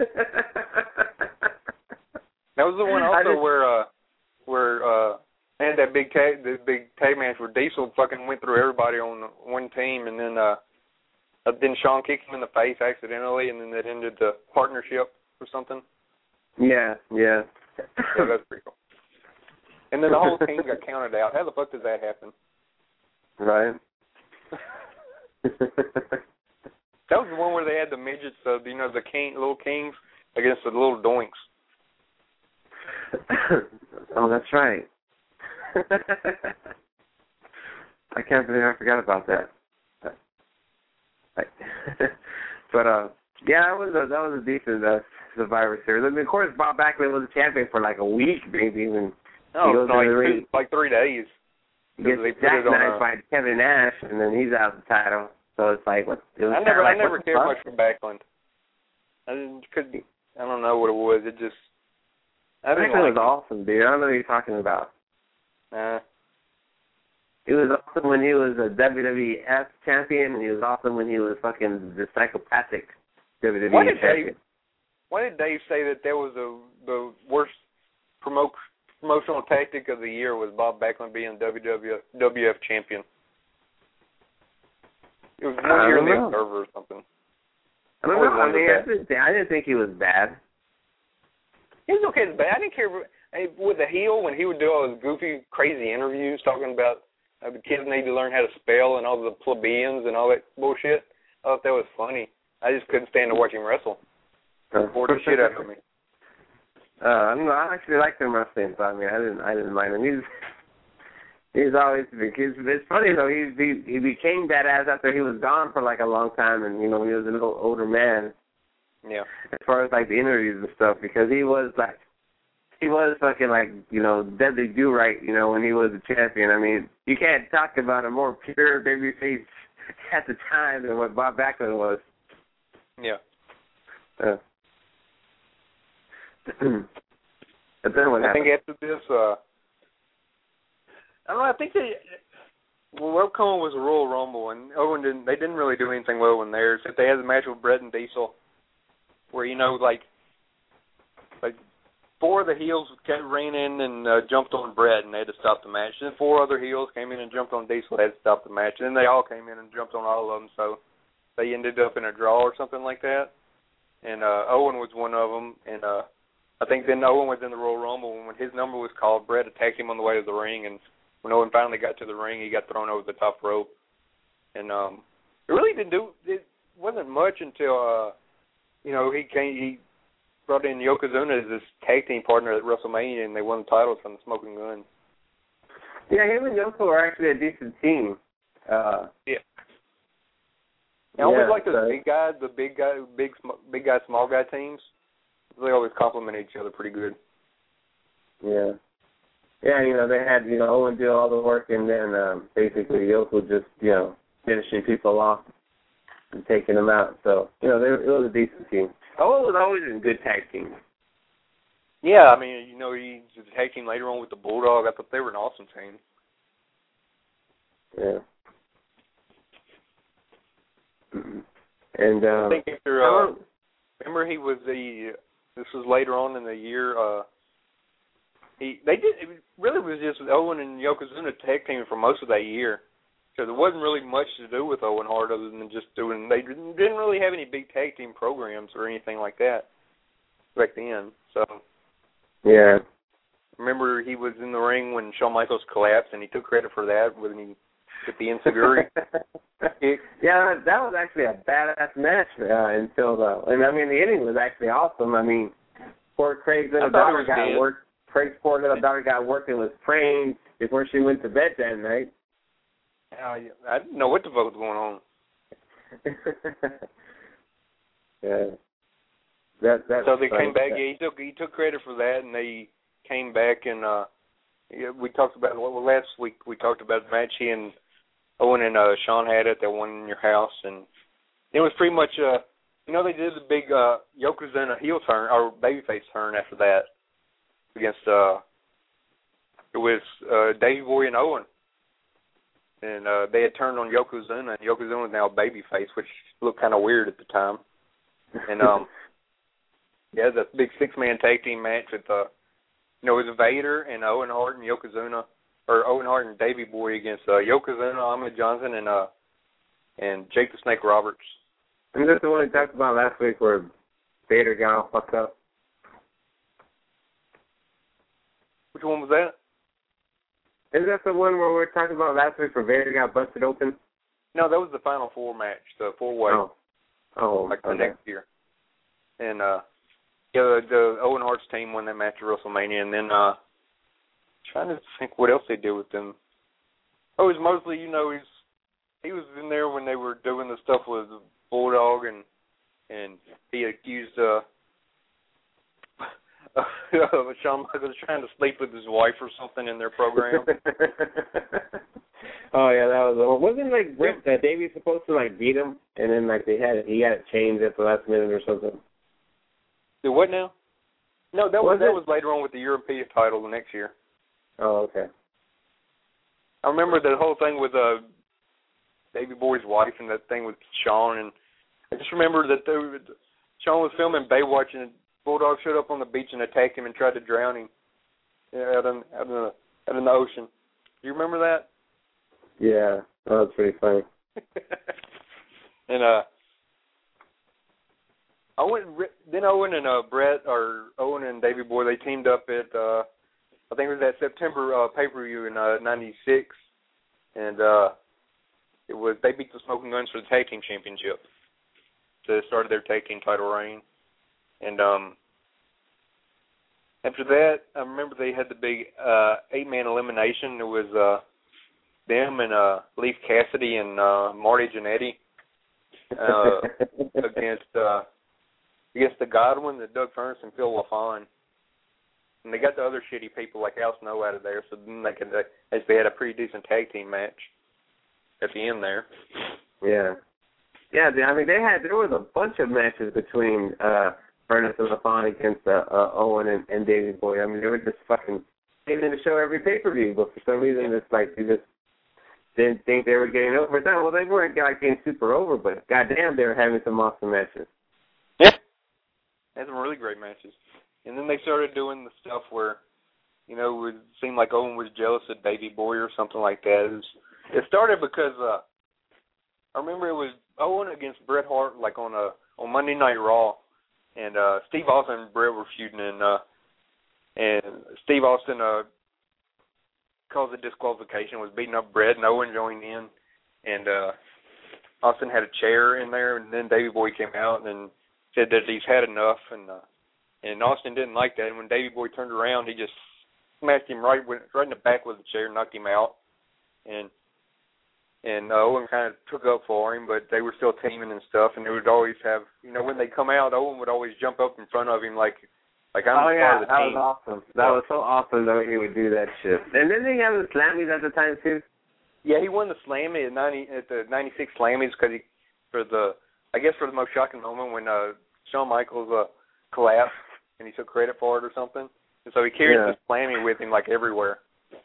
That was the one also where they had that big tag match where Diesel fucking went through everybody on one team, and then Shawn kicked him in the face accidentally, and then that ended the partnership or something. Yeah. Yeah, that's pretty cool. And then the whole team got counted out. How the fuck does that happen? Right. That was the one where they had the midgets, the little kings against the little doinks. Oh, that's right. I can't believe I forgot about that. But yeah, that was a decent Survivor Series. I mean, of course, Bob Backlund was a champion for like a week, maybe even. Like 3 days. He gets jackknifed by Kevin Nash, and then he's out of the title. So it's like, what? It was I never cared much for Backlund. I don't know what it was. It just. Backlund was awesome, dude. I don't know what you're talking about. He was awesome when he was a WWF champion, and he was awesome when he was fucking the psychopathic WWE champion. Why did Dave say that was the worst promotional tactic of the year was Bob Backlund being WWF champion? It was 1 year in the Observer or something. I don't know. I mean, I didn't think he was bad. He was okay, but I didn't care with the heel when he would do all those goofy, crazy interviews talking about the kids need to learn how to spell and all the plebeians and all that bullshit. I thought that was funny. I just couldn't stand to watch him wrestle. It bored the shit out of me. I don't know. I actually liked him wrestling, so I mean, I didn't mind him. He's always been. It's funny though. He became badass after he was gone for like a long time, and you know, when he was an older man. Yeah. As far as like the interviews and stuff, because he was fucking like, you know, deadly do-right, you know, when he was a champion. I mean, you can't talk about a more pure babyface at the time than what Bob Backlund was. Yeah. But then what happened? I think after this, I don't know. I think upcoming was a Royal Rumble, and Owen they didn't really do anything well in theirs. If they had the match with Brett and Diesel, where like 4 of the heels ran in and jumped on Brett, and they had to stop the match. Then 4 other heels came in and jumped on Diesel, and had to stop the match. And then they all came in and jumped on all of them, so they ended up in a draw or something like that. And Owen was one of them, and I think then Owen was in the Royal Rumble, and when his number was called, Brett attacked him on the way to the ring, and when Owen finally got to the ring, he got thrown over the top rope. And it really it wasn't much until, he brought in Yokozuna as his tag team partner at WrestleMania, and they won the titles from the Smoking Gun. Yeah, him and Yoko are actually a decent team. Yeah. I always like those big guy, small guy teams. They always complement each other pretty good. Yeah. Yeah, they had, Owen do all the work, and then basically Yoko just, finishing people off and taking them out. So, it was a decent team. Owen was always in good tag teams. Yeah, I mean, he was a tag team later on with the Bulldog. I thought they were an awesome team. Yeah. And I think after, remember this was later on in the year, it really was just Owen and Yokozuna tag teaming for most of that year. So there wasn't really much to do with Owen Hart other than just they didn't really have any big tag team programs or anything like that back then. So yeah. Remember he was in the ring when Shawn Michaels collapsed, and he took credit for that with the Enziguri kick. Yeah, that was actually a badass match until and I mean the ending was actually awesome. I mean, poor Craig's little daughter got worked. Craig's poor little daughter got worked and was praying before she went to bed that night. I didn't know what the fuck was going on. Yeah. So they came back. Yeah, he took credit for that, and they came back and we talked about last week. We talked about the match he and Owen and Shawn had at that one in your house, and it was pretty much they did the big Yokozuna heel turn or babyface turn after that against it was Davey Boy and Owen. And they had turned on Yokozuna, and Yokozuna was now a babyface, which looked kind of weird at the time. And yeah, the big 6-man tag team match with it was Vader and Owen Hart and Yokozuna, or Owen Hart and Davey Boy against Yokozuna, Ahmed Johnson, and Jake the Snake Roberts. And that's the one we talked about last week where Vader got all fucked up. Which one was that? Isn't that the one where we were talking about last week where Vader got busted open? No, that was the Final Four match, the 4-way. Oh, the next year. And the Owen Hart's team won that match at WrestleMania, and then trying to think what else they did with them. Oh, it was mostly, he was in there when they were doing the stuff with Bulldog, and he accused Shawn Michaels trying to sleep with his wife or something in their program. Oh yeah, that was wasn't Davey supposed to beat him, and then he had it changed at the last minute or something. Do what now? No, that was later on with the European title the next year. Oh, okay. I remember the whole thing with Davey Boy's wife and that thing with Shawn, and I just remember that Shawn was filming Baywatch, and Bulldog showed up on the beach and attacked him and tried to drown him out in the ocean. Do you remember that? Yeah, that was pretty funny. And Owen and Brett, or Owen and Davey Boy, they teamed up at I think it was that September pay-per-view in '96, and they beat the Smoking Guns for the tag team championship. So they started their tag team title reign. And after that, I remember they had the big 8-man elimination. It was them and Leif Cassidy and Marty Jannetty against the Godwin, the Doug Furnace, and Phil LaFon. And they got the other shitty people like Al Snow out of there, so then they had a pretty decent tag team match at the end there. Yeah. Yeah, I mean, there was a bunch of matches between Furnace and LaFon against Owen and Davey Boy. I mean, they were just fucking getting to show every pay-per-view, but for some reason it's like they just didn't think they were getting over. Well, they weren't getting super over, but goddamn, they were having some awesome matches. Yeah. They had some really great matches. And then they started doing the stuff where, it would seem like Owen was jealous of Davey Boy or something like that. It started because I remember it was Owen against Bret Hart on Monday Night Raw. And Steve Austin and Bret were feuding, and Steve Austin caused a disqualification, was beating up Bret, and Owen joined in, and Austin had a chair in there, and then Davey Boy came out and said that he's had enough, and And Austin didn't like that. And when Davey Boy turned around, he just smashed him right in the back with the chair, knocked him out. And Owen kind of took up for him, but they were still teaming and stuff. And they would always have, when they come out, Owen would always jump up in front of him like I'm part of the team. That was awesome. That was so awesome the way he would do that shit. And didn't he have the Slammies at the time too? Yeah, he won the Slammy at the 96 Slammies because for the most shocking moment when Shawn Michaels collapsed and he took credit for it or something. And so he carried the Slammy with him like everywhere.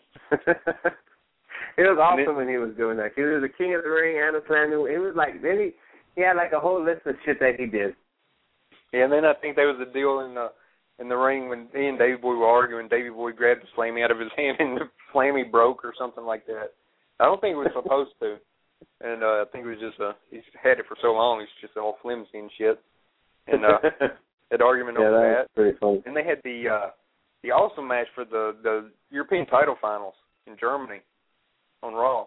It was awesome when he was doing that. He was the king of the ring and the Slammy. It was like, then he had like a whole list of shit that he did. Yeah, and then I think there was a deal in the ring when he and Davey Boy were arguing. Davey Boy grabbed the Slammy out of his hand and the Slammy broke or something like that. I don't think it was supposed to. And I think it was just he's had it for so long, it's just all flimsy and shit. And that argument over that. Pretty funny. And they had the awesome match for the European title finals in Germany on Raw.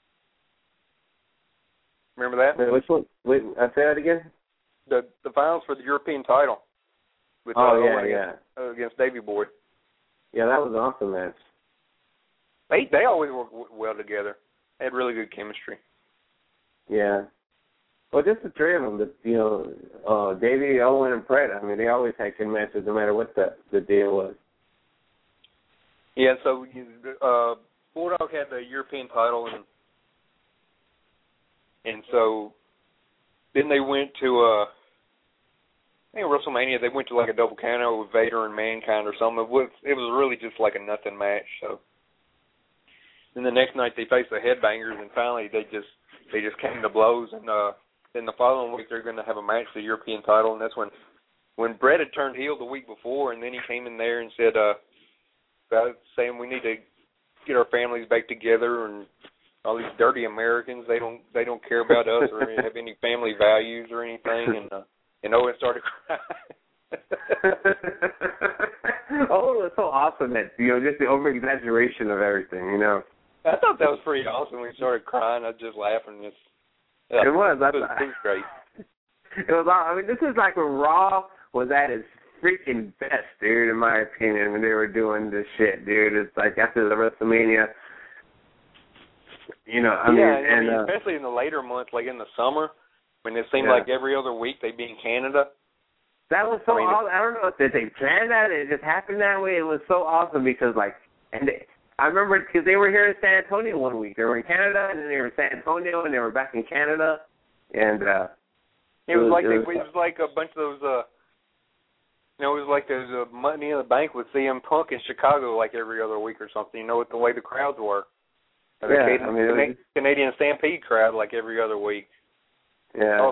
Remember that? Wait, which one? Wait, I say that again? The finals for the European title. With against Davey Boy. Yeah, that was an awesome match. They always work well together. They had really good chemistry. Yeah. Well, just the three of them, Davey, Owen, and Brett. I mean, they always had good matches no matter what the deal was. Yeah, so Bulldog had the European title, and so then they went to I think WrestleMania. They went to like a double countout with Vader and Mankind or something. It was really just like a nothing match. So then the next night they faced the Headbangers, and finally they just came to blows. And then the following week they're going to have a match for the European title, and that's when Brett had turned heel the week before, and then he came in there and said, saying we need to get our families back together, and all these dirty Americans, they don't care about us or have any family values or anything, and Owen started crying. Owen was so awesome that just the over exaggeration of everything, I thought that was pretty awesome when he started crying. I was just laughing. It was great. It was. I mean, this is like when Raw was at its freaking best, dude. In my opinion, when they were doing this shit, dude. It's like after the WrestleMania. I mean, especially in the later months, like in the summer, when it seemed like every other week they'd be in Canada. That was so awesome. I don't know if they planned that. It just happened that way. It was so awesome because, I remember because they were here in San Antonio one week. They were in Canada, and then they were in San Antonio, and they were back in Canada. And it was like a bunch of those. It was like there's Money in the Bank with CM Punk in Chicago like every other week or something. With the way the crowds were. Canadian Stampede crowd like every other week. Yeah,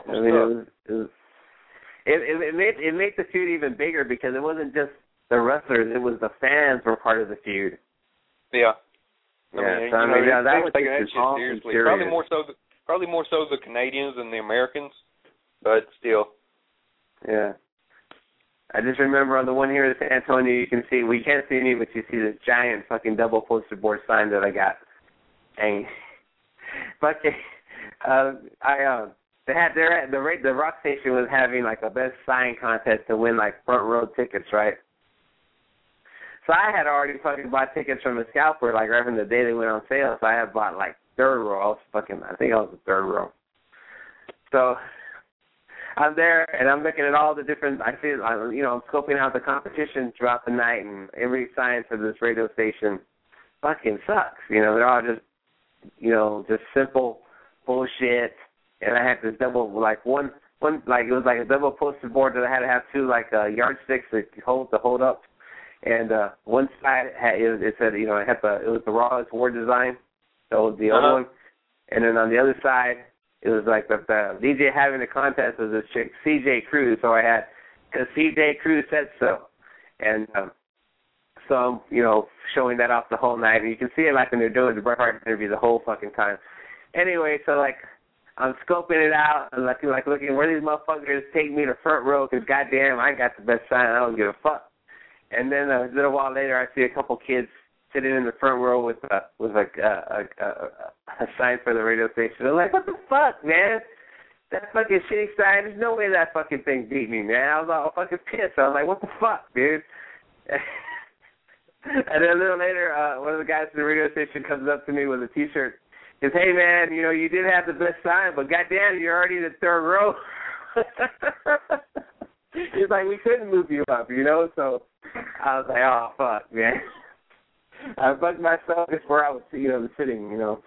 it made the feud even bigger because it wasn't just the wrestlers; it was the fans were part of the feud. Yeah. That was just awesome. Seriously. Probably more so the Canadians than the Americans, but still. Yeah. I just remember on the one here in San Antonio, we can't see me, but you see this giant fucking double poster board sign that I got. And the rock station was having like a best sign contest to win like front row tickets, right? So I had already fucking bought tickets from the scalper like right from the day they went on sale. So I had bought like third row. I think I was the third row. So I'm there and I'm looking at all the different. I'm scoping out the competition throughout the night, and every sign for this radio station fucking sucks. They're all just just simple bullshit. And I had this double, it was like a double poster board that I had to have two, yardsticks to hold up. And one side it said, it was the Rawless War design, so the other one. And then on the other side, it was like the DJ having the contest was this chick, CJ Cruz. So I had, because CJ Cruz said so. And so I'm, showing that off the whole night. And you can see it when they're doing the Bret Hart interview the whole fucking time. Anyway, so I'm scoping it out and looking where these motherfuckers take me to front row because goddamn I got the best sign. I don't give a fuck. And then a little while later, I see a couple kids sitting in the front row with a sign for the radio station. I'm like, what the fuck, man? that fucking shitty sign, there's no way that fucking thing beat me, man. I was all fucking pissed. I was like, what the fuck, dude? And then a little later, one of the guys from the radio station comes up to me with a T-shirt. He says, hey, man, you know, you did have the best sign, but goddamn, you're already in the third row. He's like, we couldn't move you up, you know? So I was like, oh, fuck, man. I fucked myself just where I was, you know, sitting, you know.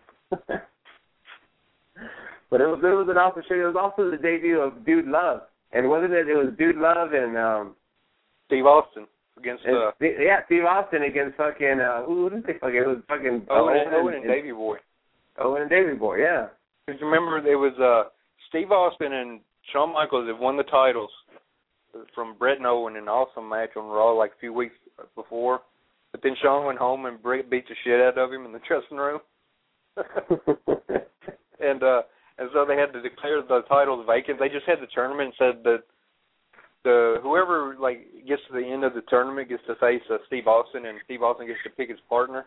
But it was an awesome show. It was also the debut of Dude Love. And wasn't it? It was Dude Love and Steve Austin against Steve Austin against fucking who did they fucking? It was fucking Owen and Davey Boy. Owen and Davey Boy, yeah. Because remember, it was Steve Austin and Shawn Michaels that won the titles from Bret and Owen in an awesome match on Raw like a few weeks before. But then Shawn went home and Bret beat the shit out of him in the dressing room. And so they had to declare the titles vacant. They just had the tournament and said that whoever like gets to the end of the tournament gets to face Steve Austin, and Steve Austin gets to pick his partner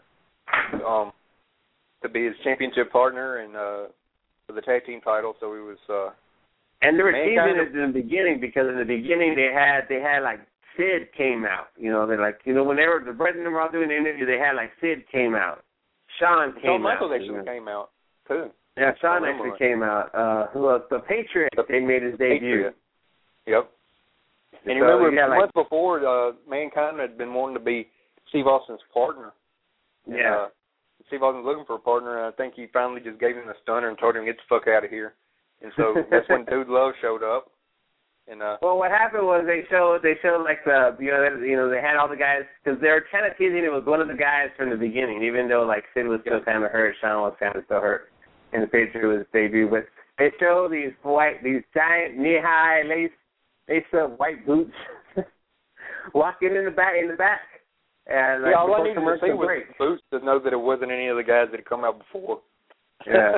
to be his championship partner and for the tag team title. So he was. And they were teasing it in the beginning because in the beginning they had like Sid came out. You know, they're like, you know, when they were the Bret and them were all doing the interview, they had like Sid came out, Shawn came Shawn Michaels out. actually came out too. Yeah, Shawn actually came out. Who else? The Patriot. They made his debut. Yep. And you remember months before, Mankind had been wanting to be Steve Austin's partner. Yeah. Steve Austin was looking for a partner, and I think he finally just gave him a stunner and told him, get the fuck out of here. And so that's when Dude Love showed up. And well, what happened was they showed like they had all the guys because they were kind of teasing it was one of the guys from the beginning, even though like Sid was still kind of hurt, Shawn was kind of still hurt, and the Patriot was debut. But they show these giant knee-high lace-up white boots walking in the back. And like, all I needed to see was the boots to know that it wasn't any of the guys that had come out before. Yeah.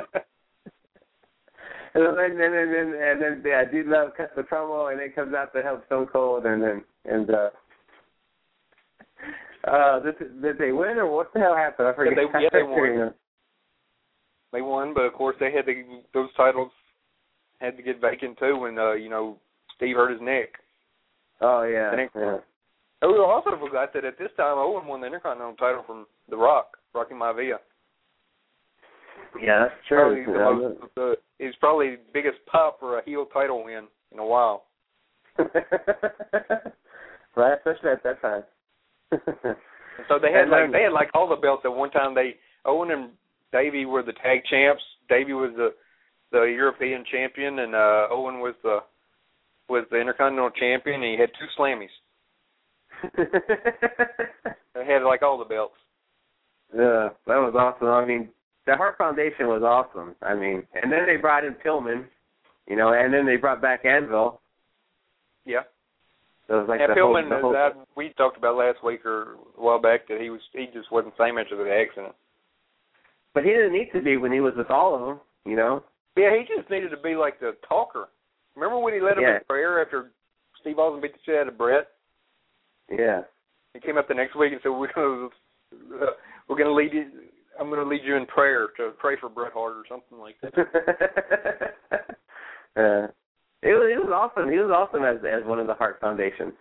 And then Dude Love cuts the promo, and then comes out to help Stone Cold, did they win, or what the hell happened? I forget. They won. They won, but of course they had those titles had to get vacant too when Steve hurt his neck. Oh yeah. We also forgot that at this time Owen won the Intercontinental title from The Rock, Rocky Maivia. Yeah, that's true. It's probably the biggest pop for a heel title win in a while. Right, especially at that time. And so they had all the belts at one time. Owen and Davey were the tag champs. Davey was the European champion, and Owen was the Intercontinental champion. And he had 2 Slammies. They had like all the belts. Yeah, that was awesome. I mean, the Hart Foundation was awesome. I mean, and then they brought in Pillman, and then they brought back Anvil. Yeah. So it was like Pillman, we talked about last week or a while back that he just wasn't the same after the accident. But he didn't need to be when he was with all of them, Yeah, he just needed to be like the talker. Remember when he led him in prayer after Steve Austin beat the shit out of Bret? Yeah. He came up the next week and said, we're going to lead you. I'm going to lead you in prayer to pray for Bret Hart or something like that. It was awesome. He was awesome as one of the Hart Foundation,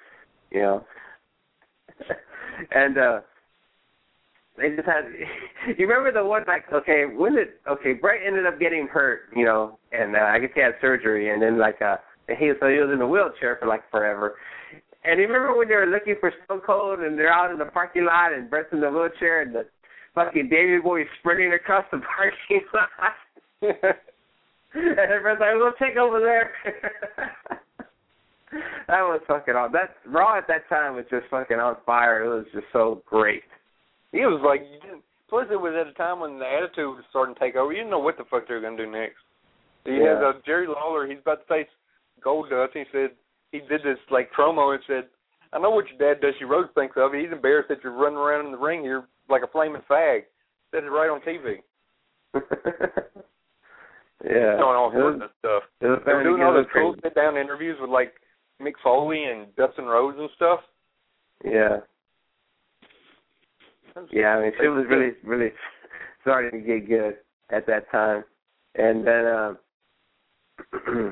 And they just had. You remember the one Bret ended up getting hurt, and I guess he had surgery, and then he was in a wheelchair for forever. And you remember when they were looking for Stone Cold and they're out in the parking lot and Bret's in the wheelchair and the fucking Davey Boy sprinting across the parking lot? And Bret's like, we'll take over there. That was fucking awesome. That Raw at that time was just fucking on fire. It was just so great. It was like, plus it was at a time when the Attitude was starting to take over. You didn't know what the fuck they were going to do next. You had Jerry Lawler, he's about to face Goldust. He said, he did this promo and said, I know what your dad Dusty Rhodes thinks of you. He's embarrassed that you're running around in the ring here like a flaming fag. Says it right on TV. Yeah. Doing all sorts of stuff. They were doing all those cool sit-down interviews with Mick Foley and Dustin Rhodes and stuff. Yeah. Yeah, I mean, it was really, really starting to get good at that time. And then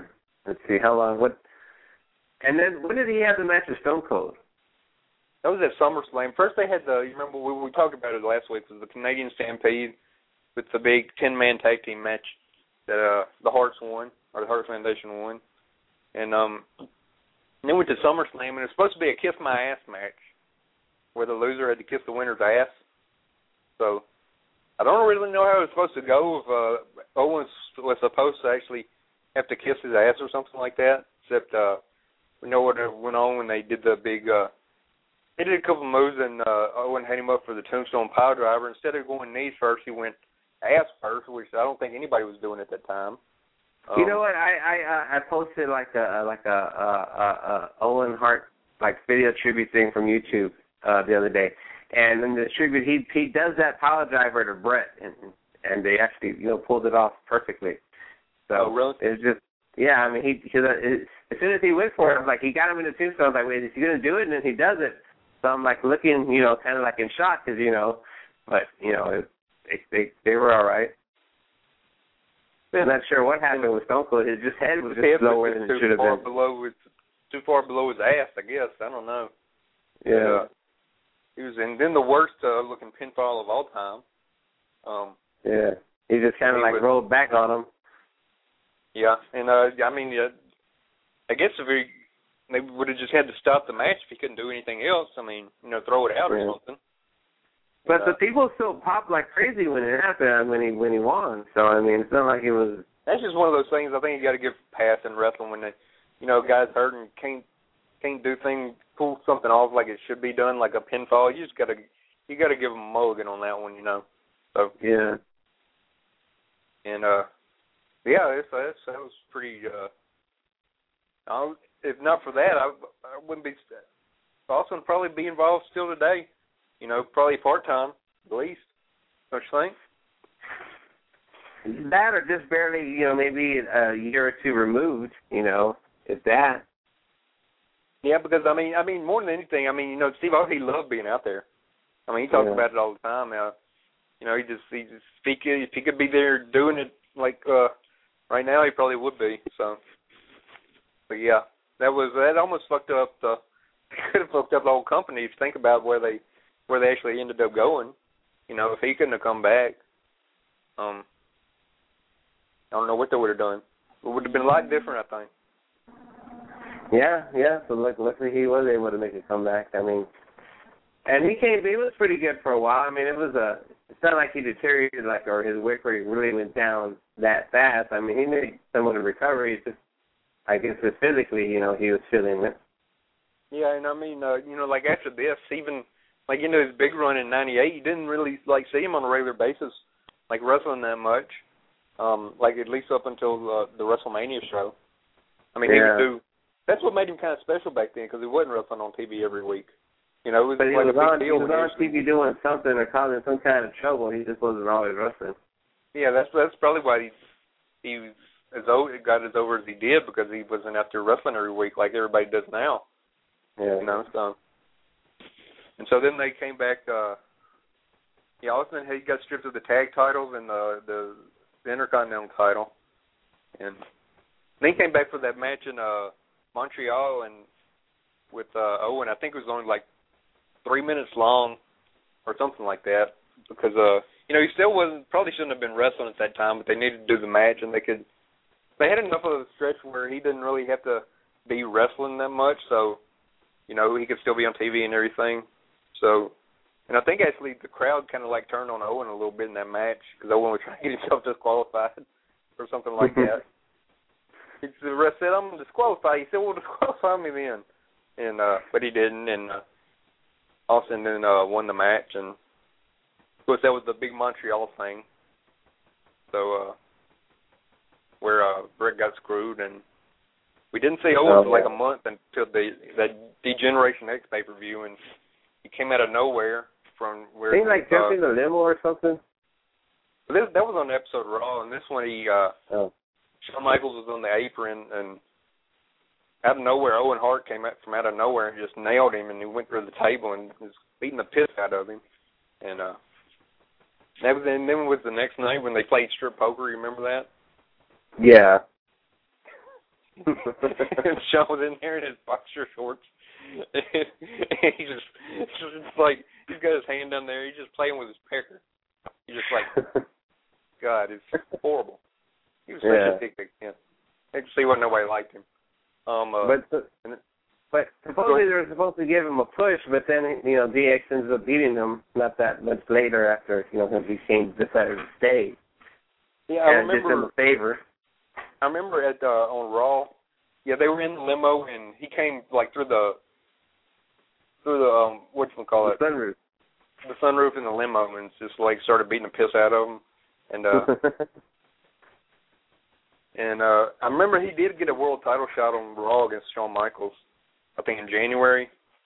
Let's see, how long, what, and then when did he have the match with Stone Cold? That was at SummerSlam. First they had you remember we talked about it last week, was the Canadian Stampede with the big 10-man tag team match that the Hearts won, or the Hart Foundation won. And then went to SummerSlam, and it was supposed to be a Kiss My Ass match, where the loser had to kiss the winner's ass. So I don't really know how it was supposed to go, if Owens was supposed to actually have to kiss his ass or something like that, except we know what went on when they did the big, they did a couple moves, and Owen had him up for the Tombstone Pile Driver. Instead of going knees first, he went ass first, which I don't think anybody was doing at that time. You know what? I posted like a Owen Hart like video tribute thing from YouTube the other day, and in the tribute he does that pile driver to Brett, and they actually pulled it off perfectly. So really? It's just I mean he as soon as he went for it, like he got him in the tombstone. I was like, wait, is he gonna do it? And then he does it. So I'm like looking, kind of like in shock, because but they were all right. I'm not sure what happened with Stone Cold. His head was just lower than it should have been. Too far below his ass, I guess. I don't know. Yeah. He was, and then the worst looking pinfall of all time. Yeah. He just kind of like rolled back on him. Yeah, and I mean, I guess if they would have just had to stop the match if he couldn't do anything else. I mean, throw it out or something. But the people still popped like crazy when it happened, when he won. So I mean, it's not like it was. That's just one of those things. I think you got to give a pass in wrestling when guys hurt and can't do things, pull something off like it should be done, like a pinfall. You got to give them a mulligan on that one, So yeah. And that was pretty. If not for that, I wouldn't be. Austin would probably be involved still today. Probably part-time, at least. Don't you think? That or just barely, maybe a year or two removed, if that. Yeah, because, I mean, more than anything, Steve Austin, he loved being out there. I mean, he talks about it all the time now. If he could be there doing it, like, right now, he probably would be, so. But, yeah, that almost fucked up could have fucked up the whole company if you think about where they actually ended up going. If he couldn't have come back, I don't know what they would have done. It would have been a lot different, I think. Yeah. So luckily he was able to make a comeback. I mean, and he was pretty good for a while. I mean, it's not like he deteriorated or his weight rate really went down that fast. I mean, he made somewhat of a recovery. It's just, I guess, physically, he was feeling it. Yeah, and I mean, like after this, even like his big run in '98, you didn't really see him on a regular basis, like wrestling that much, like at least up until the WrestleMania show. I mean, he would do. That's what made him kind of special back then, because he wasn't wrestling on TV every week. It was but he like was a big deal. He was on TV doing something or causing some kind of trouble. He just wasn't always wrestling. Yeah, that's probably why he got as over as he did, because he wasn't out there wrestling every week like everybody does now. Yeah. So. And so then they came back. Austin, he got stripped of the tag titles and the Intercontinental title, and then he came back for that match in Montreal and with Owen. I think it was only like 3 minutes long or something like that, because he still probably shouldn't have been wrestling at that time, but they needed to do the match, and they had enough of a stretch where he didn't really have to be wrestling that much, so he could still be on TV and everything. So, and I think actually the crowd kind of turned on Owen a little bit in that match, because Owen was trying to get himself disqualified or something like that. The rest said, "I'm disqualified." He said, "Well, disqualify me then," and but he didn't, and Austin then won the match, and of course that was the big Montreal thing. So where Brett got screwed, and we didn't see Owen for a month until that D-Generation X pay-per-view, and he came out of nowhere from where. He jumping the limo or something. That was on the episode of Raw, and this one Shawn Michaels was on the apron, and out of nowhere, Owen Hart came out from out of nowhere and just nailed him, and he went through the table and was beating the piss out of him. And then was the next night when they played strip poker. You remember that? Yeah. and Shawn was in there in his boxer shorts. And he just, it's like, he's got his hand down there. He's just playing with his pecker. He's just like, God, it's horrible. He was such a dick again. I can see why nobody liked him. But supposedly they were supposed to give him a push, but then, you know, DX ends up beating him not that much later after, you know, he decided to stay. Yeah, I remember. Did him a favor. I remember on Raw, yeah, they were in the limo, and he came, like, through the whatchamacallit? The sunroof. The sunroof in the limo, and just, like, started beating the piss out of him. And, I remember he did get a world title shot on Raw against Shawn Michaels, I think in January.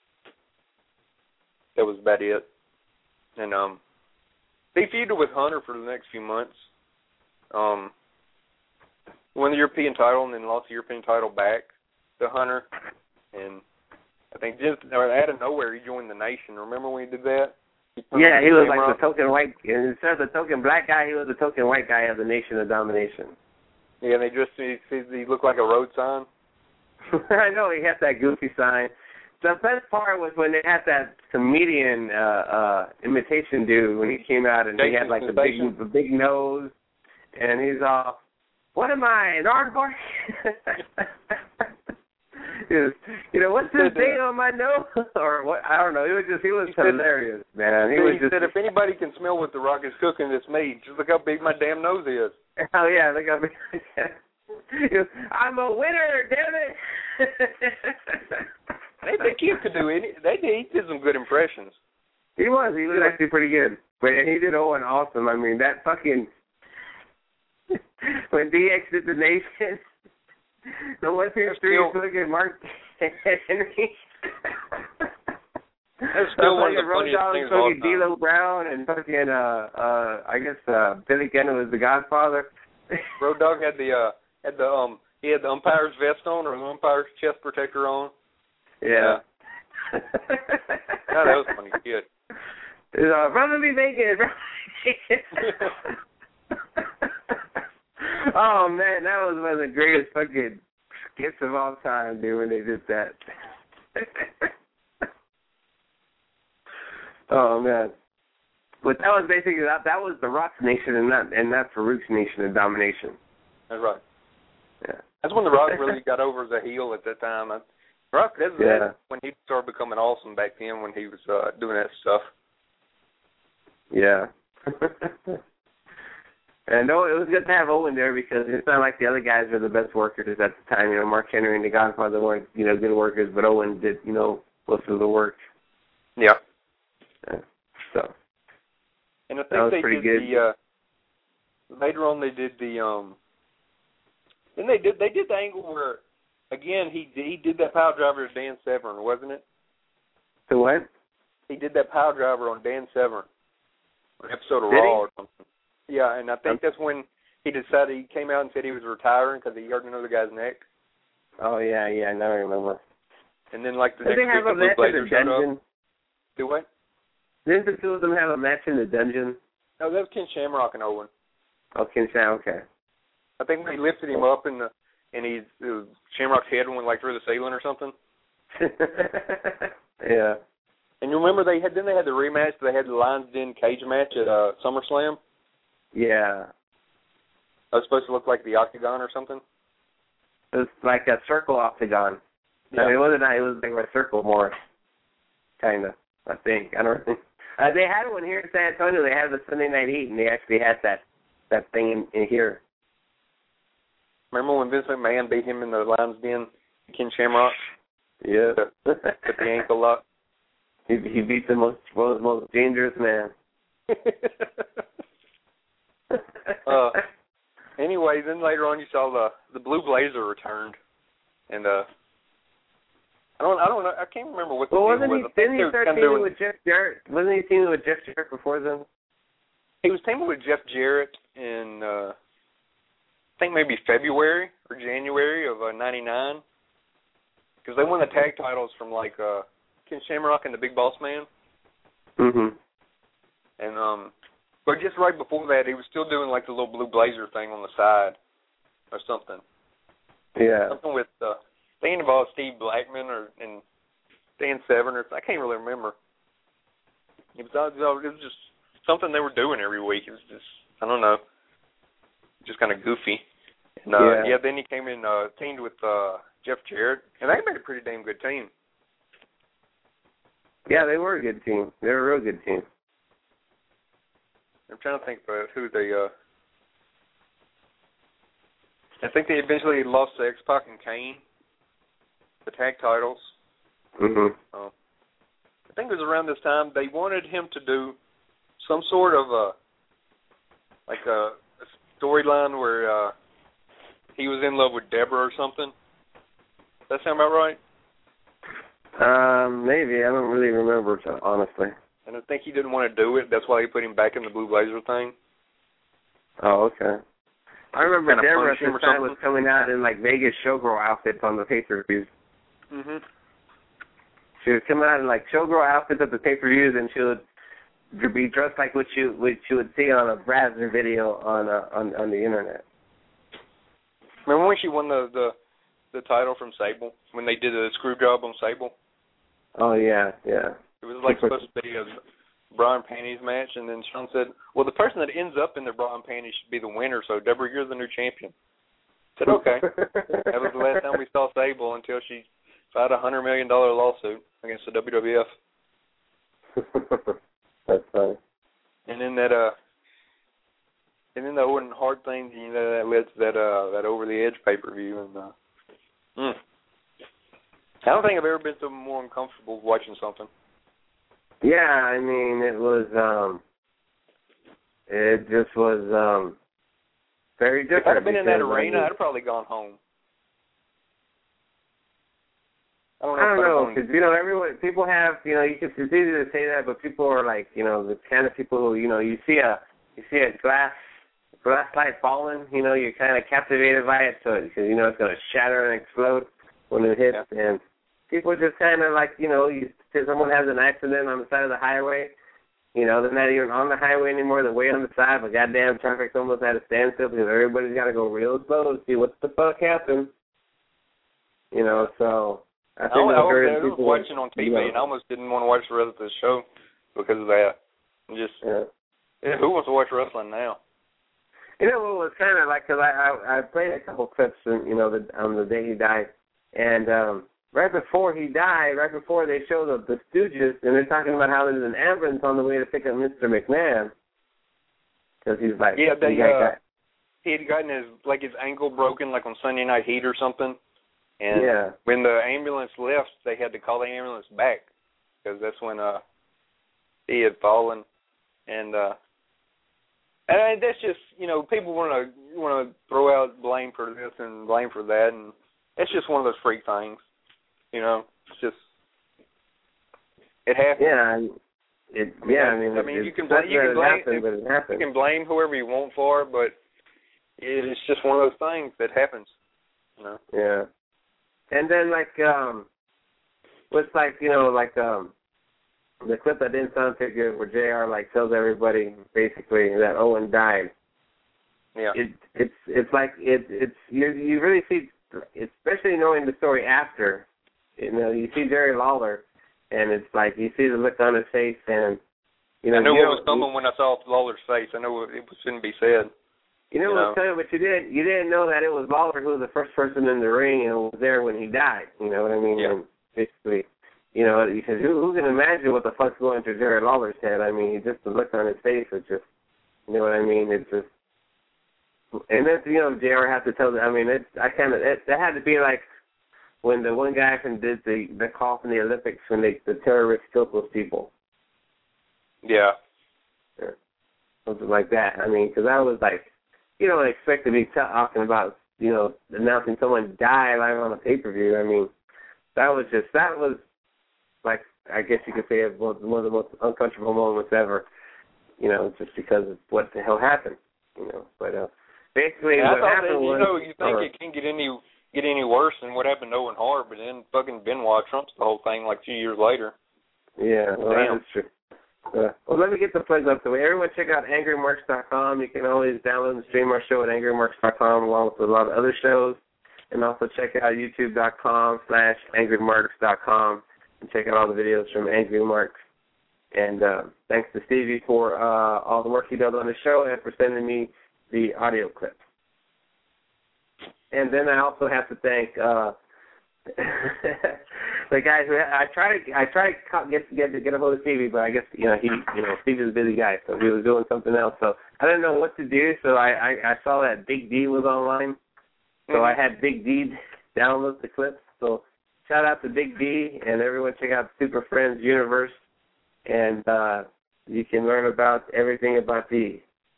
That was about it. And they feuded with Hunter for the next few months. Won the European title and then lost the European title back to Hunter. And I think just out of nowhere he joined the Nation. Remember when he did that? He was like the token white. Instead of the token black guy, he was the token white guy of the Nation of Domination. Yeah, and he looked like a road sign. I know, he had that goofy sign. The best part was when they had that comedian imitation dude when he came out and he had like the big nose, and he's all, "What am I, an aardvark?" You know, what's this thing on my nose? Or what? I don't know. He was hilarious, man. He said, if anybody can smell what The Rock is cooking, it's me. Just look how big my damn nose is. Oh yeah, look how big. I'm a winner, damn it. That kid could do he did some good impressions. He was actually pretty good. But he did Owen awesome. I mean, that fucking when DX did the Nation, the 1, 2, 3 fucking Mark Henry. That's still one of the funniest things of all time. D'Lo Brown and fucking I guess Billy Gunn was the Godfather. Road Dogg had he had the umpire's vest on or the umpire's chest protector on. Yeah. That was funny, kid. Brother be bacon. Oh man, that was one of the greatest fucking skits of all time, dude, when they did that. Oh man. But that was basically that was the Rock's Nation and not Farouk's Nation of Domination. That's right. Yeah. That's when The Rock really got over as a heel at that time. Rock, that's when he started becoming awesome back then when he was doing that stuff. Yeah. And it was good to have Owen there because it's not like the other guys were the best workers at the time. You know, Mark Henry and the Godfather weren't, you know, good workers, but Owen did, you know, most of the work. Yeah. So. And I think they did good. Later on they did then they did the angle where again he did that pile driver to Dan Severn, wasn't it? The what? He did that pile driver on Dan Severn, an episode of Raw or something. Yeah, and I think that's when he decided he came out and said he was retiring because he hurt another guy's neck. Oh yeah, I never remember. And then like the next week the Blue Blazers showed up. Do what? Didn't the two of them have a match in the dungeon? No, that was Ken Shamrock and Owen. Oh, Ken Shamrock, okay. I think they lifted him up and Shamrock's head went like through the ceiling or something. Yeah. And you remember they had the rematch. They had the Lions Den cage match at SummerSlam. Yeah. That was supposed to look like the Octagon or something. It was like a circle octagon. Yeah. I mean, it was like a circle more, kind of. I think. I don't think. They had one here in San Antonio. They had the Sunday Night Heat, and they actually had that thing in here. Remember when Vince McMahon beat him in the Lions Den, Ken Shamrock? Yeah. With the ankle lock. He beat the most dangerous man. Anyway, then later on you saw the Blue Blazer returned, and I don't know. I can't remember what the deal was. Didn't he start teaming with Jeff Jarrett? Wasn't he teaming with Jeff Jarrett before then? He was teaming with Jeff Jarrett in I think maybe February or January of '99, because they won the tag titles from like Ken Shamrock and the Big Boss Man. Mhm. And but just right before that, he was still doing like the little Blue Blazer thing on the side or something. Yeah. Something with they involved Steve Blackman and Dan Severn. I can't really remember. It was just something they were doing every week. It was just, I don't know, just kind of goofy. And, then he came in, teamed with Jeff Jarrett, and they made a pretty damn good team. Yeah, they were a good team. They were a real good team. I'm trying to think of who they. I think they eventually lost to X-Pac and Kane, the tag titles. Mm-hmm. I think it was around this time they wanted him to do some sort of a storyline where he was in love with Deborah or something. Does that sound about right? Maybe. I don't really remember, honestly. And I think he didn't want to do it. That's why he put him back in the Blue Blazer thing. Oh, okay. I remember Kinda Deborah at punish him the or time something. was coming out in like Vegas showgirl outfits on the pay-per-views. Mhm. She was coming out in like showgirl outfits at the pay-per-views, and she would be dressed like what you would see on a Brazzers video on the internet. Remember when she won the title from Sable, when they did a screw job on Sable? Oh yeah. It was like supposed to be a bra and panties match, and then Sean said, well, the person that ends up in their bra and panties should be the winner, so Deborah, you're the new champion. I said, okay. That was the last time we saw Sable until she filed a $100 million lawsuit against the WWF. That's funny. And then that Owen Hart thing, that led to that Over the Edge pay-per-view, and I don't think I've ever been so more uncomfortable watching something. Yeah, I mean, it just was very different. If I'd have been in that because, arena, I'd have probably gone home. I don't know, because, people have, it's easy to say that, but people are like, the kind of people who, you see a glass slide falling, you're kind of captivated by it, so because it's going to shatter and explode when it hits, and people just kind of like, someone has an accident on the side of the highway, they're not even on the highway anymore, they're way on the side, but goddamn traffic's almost at a standstill because everybody's got to go real slow to see what the fuck happened, so I think I was watching on TV and I almost didn't want to watch the rest of the show because of that. Who wants to watch wrestling now? It was kind of like, because I played a couple clips, on the day he died, and right before he died, right before they showed the Stooges, and they're talking about how there's an ambulance on the way to pick up Mr. McMahon, because he's like, he had gotten his ankle broken like on Sunday Night Heat or something, and when the ambulance left, they had to call the ambulance back because that's when he had fallen, and that's just people want to throw out blame for this and blame for that, and it's just one of those freak things. It's just, it happens. You can blame whoever you want for it, but it's just one of those things that happens. Yeah. And then the clip that didn't sound too good, where JR tells everybody basically that Owen died. Yeah. It's you really see, especially knowing the story after. You see Jerry Lawler, and it's like you see the look on his face, and I knew what was coming when I saw Lawler's face. I knew it shouldn't be said. What's funny, but you didn't know that it was Lawler who was the first person in the ring and was there when he died. You know what I mean? Yeah. And basically, because who can imagine what the fuck's going through Jerry Lawler's head? I mean, just the look on his face is just, you know what I mean? It's just, and then JR had to tell. That had to be like when the one guy did the call from the Olympics when the terrorists killed those people. Yeah. Something like that. I mean, because I was like, you don't expect to be talking about, announcing someone died live on a pay-per-view. I mean, that was like, I guess you could say it was one of the most uncomfortable moments ever, just because of what the hell happened, But basically what happened was... you think it can't get any worse than what happened to Owen Hart, but then fucking Benoit trumps the whole thing like 2 years later. Yeah, well, that's true. Well, let me get the plugs up the way. Everyone check out angrymarks.com. You can always download and stream our show at angrymarks.com along with a lot of other shows. And also check out youtube.com/angrymarks.com and check out all the videos from Angry Marks. And thanks to Stevie for all the work he does on the show and for sending me the audio clips. And then I also have to thank the guys. I try to get a hold of Stevie, but I guess Stevie's a busy guy, so he was doing something else. So I didn't know what to do. So I saw that Big D was online, so I had Big D download the clips. So shout out to Big D and everyone. Check out Super Friends Universe, and you can learn about everything about the.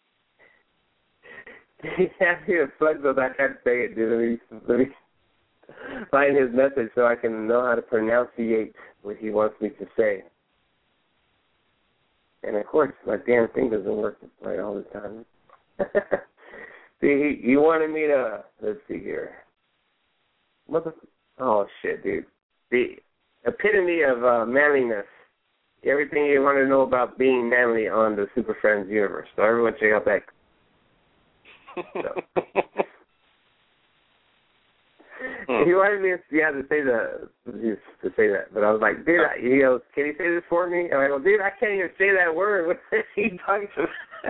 He asked me to plug those. I can't say it, dude. Let me find his message so I can know how to pronunciate what he wants me to say. And of course, my damn thing doesn't work right all the time. See, he wanted me to. Let's see here. Oh shit, dude. The epitome of manliness. Everything you want to know about being manly on the Super Friends universe. So everyone check out that. So. He wanted me to say that, but I was like, dude, he goes, can you say this for me? And I go, dude, I can't even say that word. What is he talking to?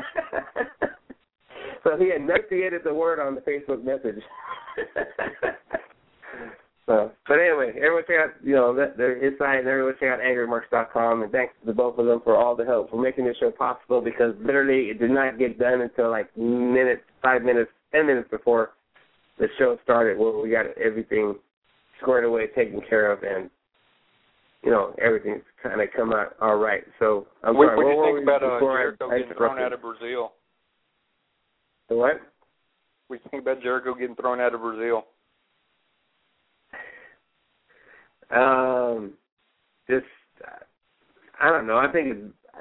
So he enunciated the word on the Facebook message. So, but anyway, everyone check out, his site, and everyone check out angrymarks.com, and thanks to both of them for all the help for making this show possible, because literally it did not get done until like 5 minutes, 10 minutes before the show started, where we got everything squared away, taken care of, and, everything's kind of come out all right. So, I'm sorry. What do you think about Jericho getting thrown out of Brazil? The what? What do you think about Jericho getting thrown out of Brazil? I don't know. I think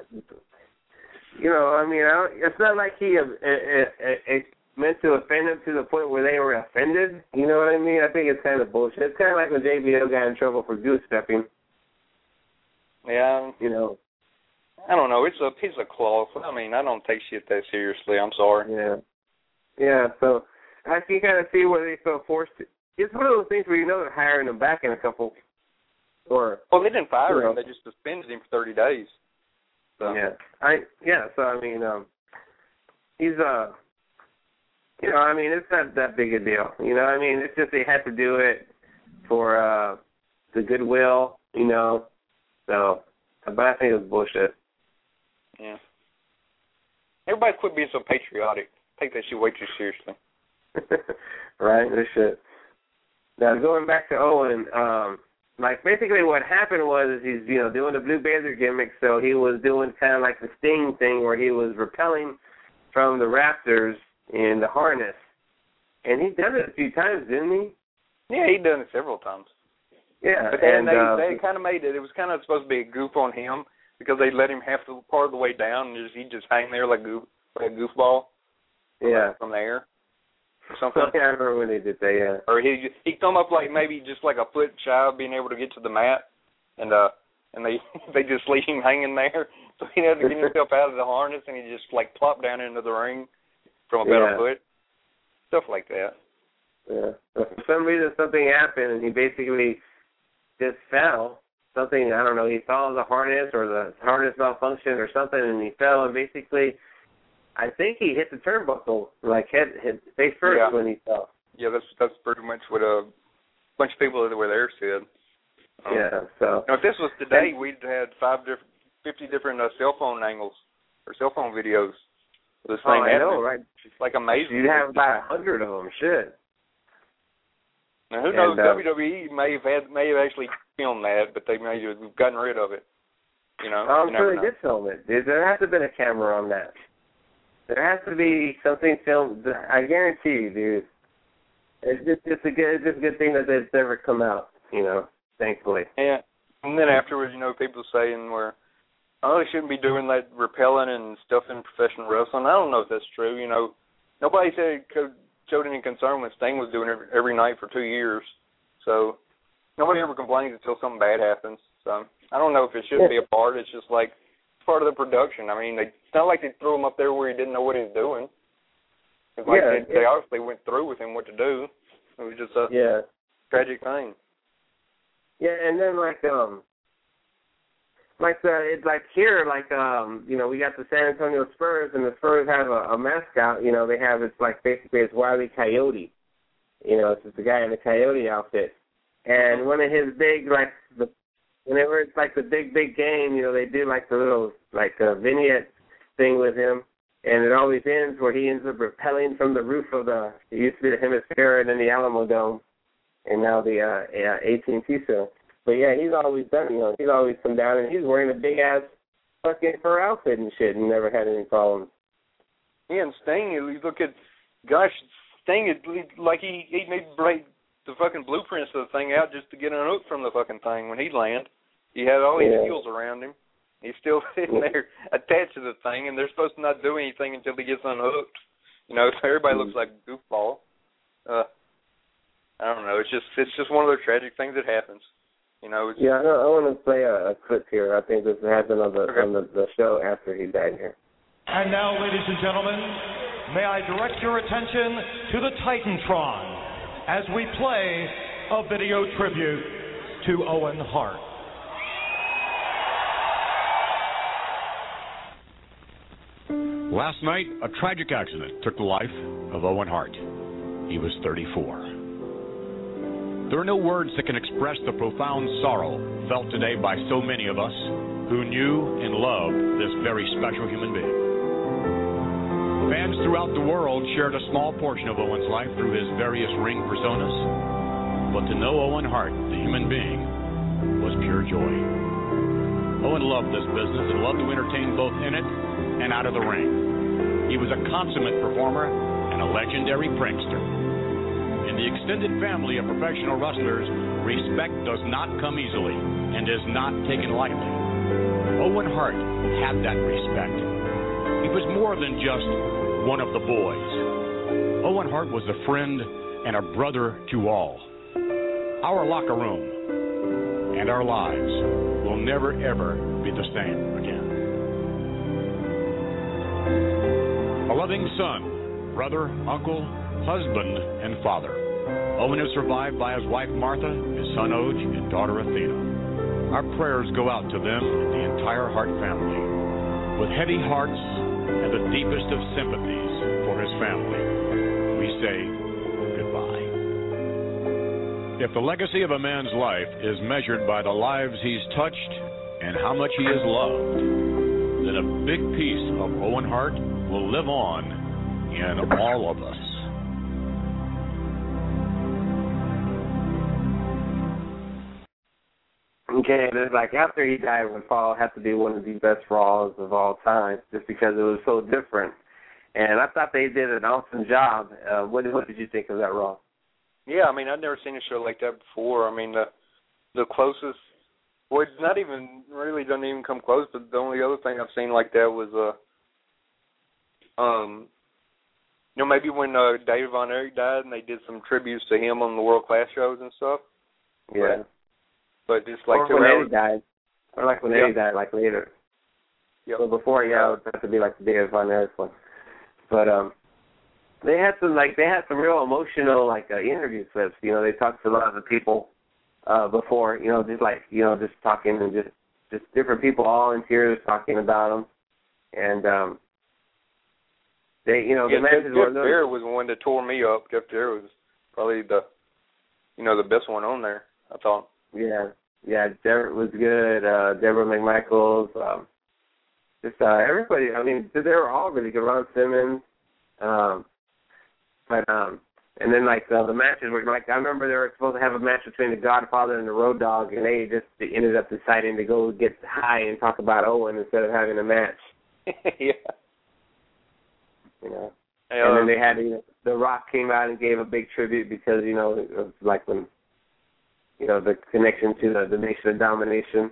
it's not like he meant to offend them to the point where they were offended. You know what I mean? I think it's kind of bullshit. It's kind of like when JBL got in trouble for goose stepping. Yeah. I don't know. It's a piece of cloth. I mean, I don't take shit that seriously. I'm sorry. Yeah. Yeah, so I can kind of see where they felt forced to. It's one of those things where they're hiring him back in a couple. Well, they didn't fire him. They just suspended him for 30 days. So. So I mean, he's it's not that big a deal. It's just they had to do it for the goodwill. So, but I think it was bullshit. Yeah. Everybody quit being so patriotic. Take that shit way too seriously. Right, they should. Now going back to Owen. Basically what happened was he's, doing the Blue Blazer gimmick, so he was doing kind of like the Sting thing where he was rappelling from the rafters in the harness. And he's done it a few times, didn't he? Yeah, he's done it several times. Yeah. But then they kind of made it was kind of supposed to be a goof on him because they let him half the part of the way down and he'd just hang there like a goofball. Yeah. From there. Or something. Yeah, I remember when they did that, yeah. Or he'd come up like maybe just like a foot shy of being able to get to the mat, and they just leave him hanging there, so he had to get himself out of the harness, and he just like plopped down into the ring from about a foot, stuff like that. Yeah. But for some reason, something happened, and he basically just fell. Something, I don't know, he fell in the harness, or the harness malfunctioned or something, and he fell, and basically, I think he hit the turnbuckle, like hit face first when he fell. Yeah, that's pretty much what a bunch of people that were there said. So. Now, if this was today, we'd had 50 different cell phone angles or cell phone videos of this thing happening. I know, right? It's like amazing. You'd have about 100 of them. Shit. Now, who knows? WWE may have actually filmed that, but they may have gotten rid of it. I'm sure they did film it. There has to have been a camera on that. There has to be something filmed. I guarantee you, dude. It's just a good thing that it's never come out, thankfully. Yeah. And then afterwards, people saying they shouldn't be doing that rappelling and stuff in professional wrestling. I don't know if that's true. Nobody showed any concern when Sting was doing it every night for 2 years. So nobody ever complains until something bad happens. So I don't know if it shouldn't be a part. It's just like part of the production. I mean, it's not like they threw him up there where he didn't know what he was doing. They obviously went through with him what to do. It was just a tragic thing. Yeah, and then it's like here, we got the San Antonio Spurs, and the Spurs have a mascot. They have basically it's Wile E. Coyote. It's just a guy in a coyote outfit. And one of his big whenever it's the big game, they do the little vignette thing with him, and it always ends where he ends up rappelling from the roof of it used to be the Hemisphera and then the Alamo Dome, and now the AT&T Center. But yeah, he's always done. He's always come down, and he's wearing a big ass fucking fur outfit and shit, and never had any problems. Yeah, and Sting, you look at, Sting is like he made the fucking blueprints of the thing out just to get unhooked from the fucking thing when he landed. He had all these heels around him. He's still sitting there attached to the thing, and they're supposed to not do anything until he gets unhooked. Everybody looks like a goofball. I don't know. It's just one of those tragic things that happens. I want to play a clip here. I think this happened on the show after he died here. And now, ladies and gentlemen, may I direct your attention to the Titantron as we play a video tribute to Owen Hart. Last night, a tragic accident took the life of Owen Hart. He was 34. There are no words that can express the profound sorrow felt today by so many of us who knew and loved this very special human being. Fans throughout the world shared a small portion of Owen's life through his various ring personas, but to know Owen Hart, the human being, was pure joy. Owen loved this business and loved to entertain both in it and out of the ring. He was a consummate performer and a legendary prankster. In the extended family of professional wrestlers, respect does not come easily and is not taken lightly. Owen Hart had that respect. He was more than just one of the boys. Owen Hart was a friend and a brother to all. Our locker room and our lives will never, ever be the same again. A loving son, brother, uncle, husband, and father. Owen is survived by his wife Martha, his son Oj, and daughter Athena. Our prayers go out to them and the entire Hart family. With heavy hearts and the deepest of sympathies for his family, we say goodbye. If the legacy of a man's life is measured by the lives he's touched and how much he is loved, then a big piece of Owen Hart will live on in all of us. Okay, there's after he died, would have to be one of the best Raws of all time, just because it was so different. And I thought they did an awesome job. What did you think of that Raw? Yeah, I'd never seen a show like that before. The closest, it's not even really doesn't even come close. But the only other thing I've seen like that was, maybe when David Von Erich died and they did some tributes to him on the World Class shows and stuff. Yeah. But just or when Eddie died. Or when Eddie died, later. Yep. So before, it would have to be the David Von Erich one. But they had some real emotional interview clips. They talked to a lot of the people before. Just talking and just different people all in tears talking about them. And the matches were. Jeff Jarrett was the one that tore me up. Jeff Jarrett was probably the best one on there, I thought. Yeah, Jarrett was good. Deborah McMichaels, everybody. They were all really good. Ron Simmons, and then the matches were I remember they were supposed to have a match between the Godfather and the Road Dogg, and they ended up deciding to go get high and talk about Owen instead of having a match. Yeah. And then they had The Rock came out and gave a big tribute because it was when. The connection to the Nation of Domination.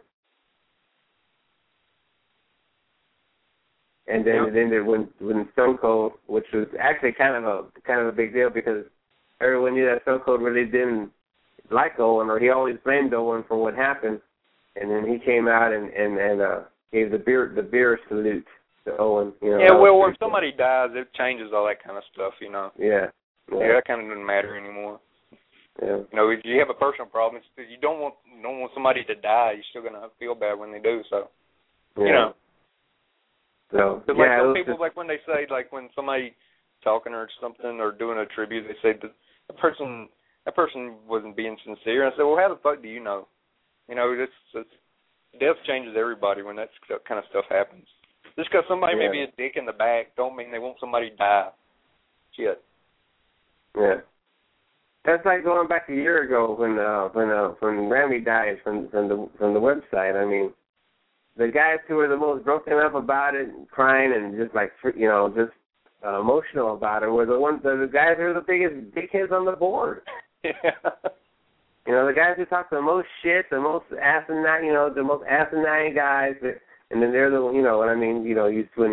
And then when Stone Cold, which was actually kind of a big deal because everyone knew that Stone Cold really didn't like Owen, or he always blamed Owen for what happened. And then he came out and gave the beer salute to Owen. When somebody dies, it changes all that kind of stuff. Yeah. That kind of doesn't matter anymore. Yeah. You know, if you have a personal problem, you don't want somebody to die. You're still gonna feel bad when they do. So, yeah. you know. So but yeah, some people, like when they say, like when somebody talking or something or doing a tribute, they say that person wasn't being sincere. And I said, well, how the fuck do you know? You know, it's death changes everybody when that kind of stuff happens. Just because somebody may be a dick in the back, don't mean they want somebody to die. Shit. Yeah. That's like going back a year ago when Remy died from the website. I mean, the guys who were the most broken up about it, and crying and just like just emotional about it were the guys who were the biggest dickheads on the board. Yeah. You know, the guys who talk the most shit, the most asinine, the most asinine guys, and then they're the, you know what I mean, you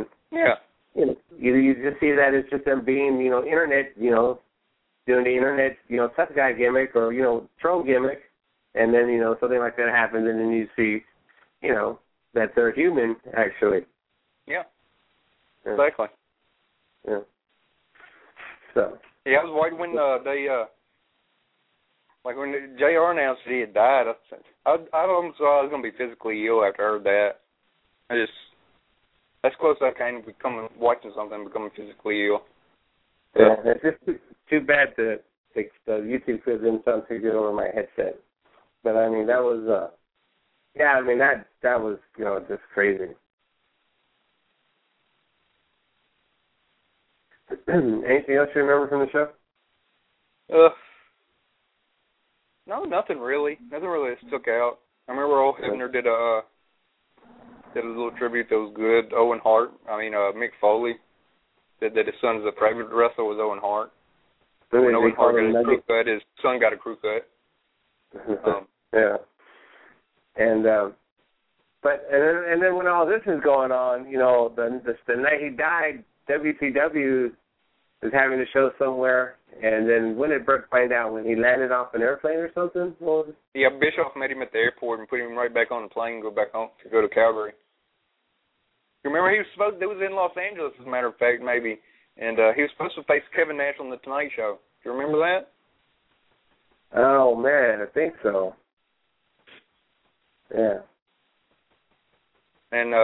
just see that it's just them being, internet, doing the internet, tough guy gimmick or, troll gimmick, and then, something like that happens, and then you see, that they're human, actually. Yeah. Exactly. Yeah. So. Yeah, I was worried when like when JR announced that he had died, I almost thought I was going to be physically ill after I heard that. That's close I came to watching something becoming physically ill. Yeah, it's just too bad the YouTube clip didn't sound too good over my headset. But I mean, that was, that was, just crazy. Anything else you remember from the show? No, nothing really. Nothing really stuck out. I remember Old Hebner did a little tribute that was good. Mick Foley said that his son's a private wrestler was Owen Hart. When Owen Hart got his crew cut, his son got a crew cut. Yeah. And then when all this is going on, the night he died, WCW was having a show somewhere, and then when did Brett find out? When he landed off an airplane or something? Yeah, Bischoff met him at the airport and put him right back on the plane and go back home to go to Calgary. You remember he was in Los Angeles, as a matter of fact, maybe, and he was supposed to face Kevin Nash on the Tonight Show. Do you remember that? Oh man, I think so. Yeah. And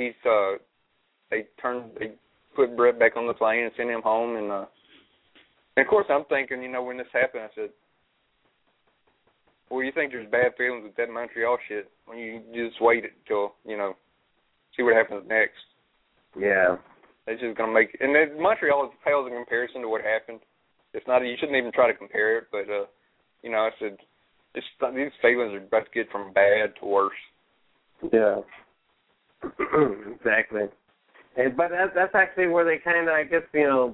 they put Brett back on the plane and sent him home, and of course I'm thinking, when this happened, I said, well, you think there's bad feelings with that Montreal shit when you just wait until, see what happens next. Yeah. It's just going to make, and then Montreal pales in comparison to what happened. It's not, you shouldn't even try to compare it, but, I said, these feelings are about to get from bad to worse. Yeah. Exactly. But that's actually where they kind of, I guess,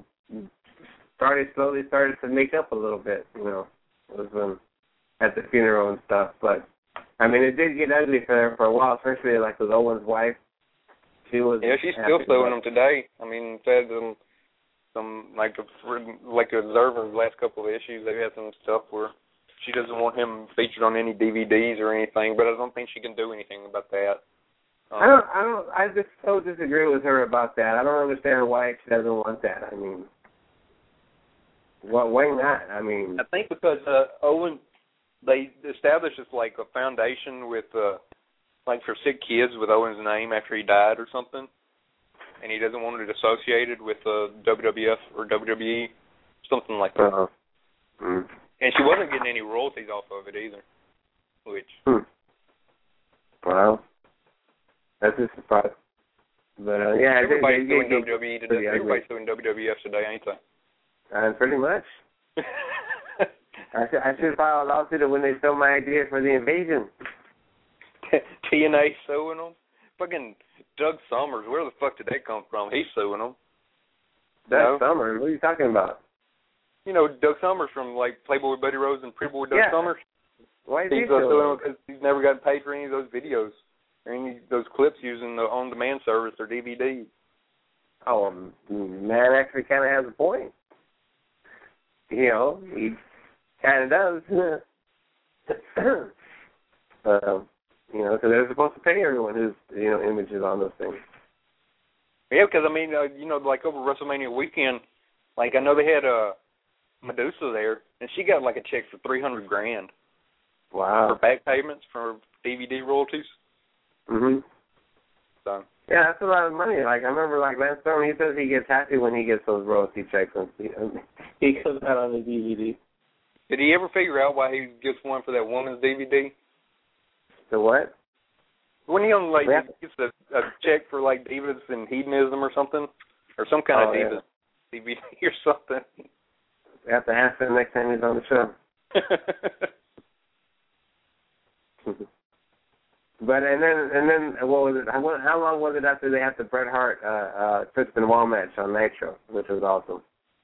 started to make up a little bit, was at the funeral and stuff. But, I mean, it did get ugly for a while, especially, like, with Owen's wife. She's still suing them today. I mean, said some like observer the last couple of issues, they've had some stuff where she doesn't want him featured on any DVDs or anything, but I don't think she can do anything about that. I just so disagree with her about that. I don't understand why she doesn't want that. I mean, why not? I mean, I think because Owen, they established this like a foundation with like for sick kids with Owen's name after he died or something, and he doesn't want it associated with WWF or WWE, something like that. And she wasn't getting any royalties off of it either, which. Wow. That's a surprise. But, everybody's doing WWE today. Everybody's doing WWF today, ain't they? Pretty much. I should file a lawsuit when they stole my idea for the invasion. TNA suing them? Fucking Doug Summers, where the fuck did that come from? He's suing them. Doug Summers? What are you talking about? Doug Summers from, like, Playboy Buddy Rose and Pretty Boy Doug Summers. Why is he suing him? Because he's never gotten paid for any of those videos. Or any of those clips using the on-demand service or DVD. Oh, man actually kind of has a point. He kind of does. Because they're supposed to pay everyone whose, images on those things. Yeah, because, I mean, like over WrestleMania weekend, like I know they had Medusa there, and she got like a check for $300,000. Wow. For back payments for DVD royalties. Mhm. So. Yeah, that's a lot of money. Like I remember, like Lance Storm, he says he gets happy when he gets those royalty checks when he goes out on the DVD. Did he ever figure out why he gets one for that woman's DVD? The what? When he gets a check for like Divas and Hedonism or something, or some kind of Divas DVD or something. We have to ask him next time he's on the show. But and then what was it? How long was it after they had the Bret Hart Fist and Wall match on Nitro, which was awesome?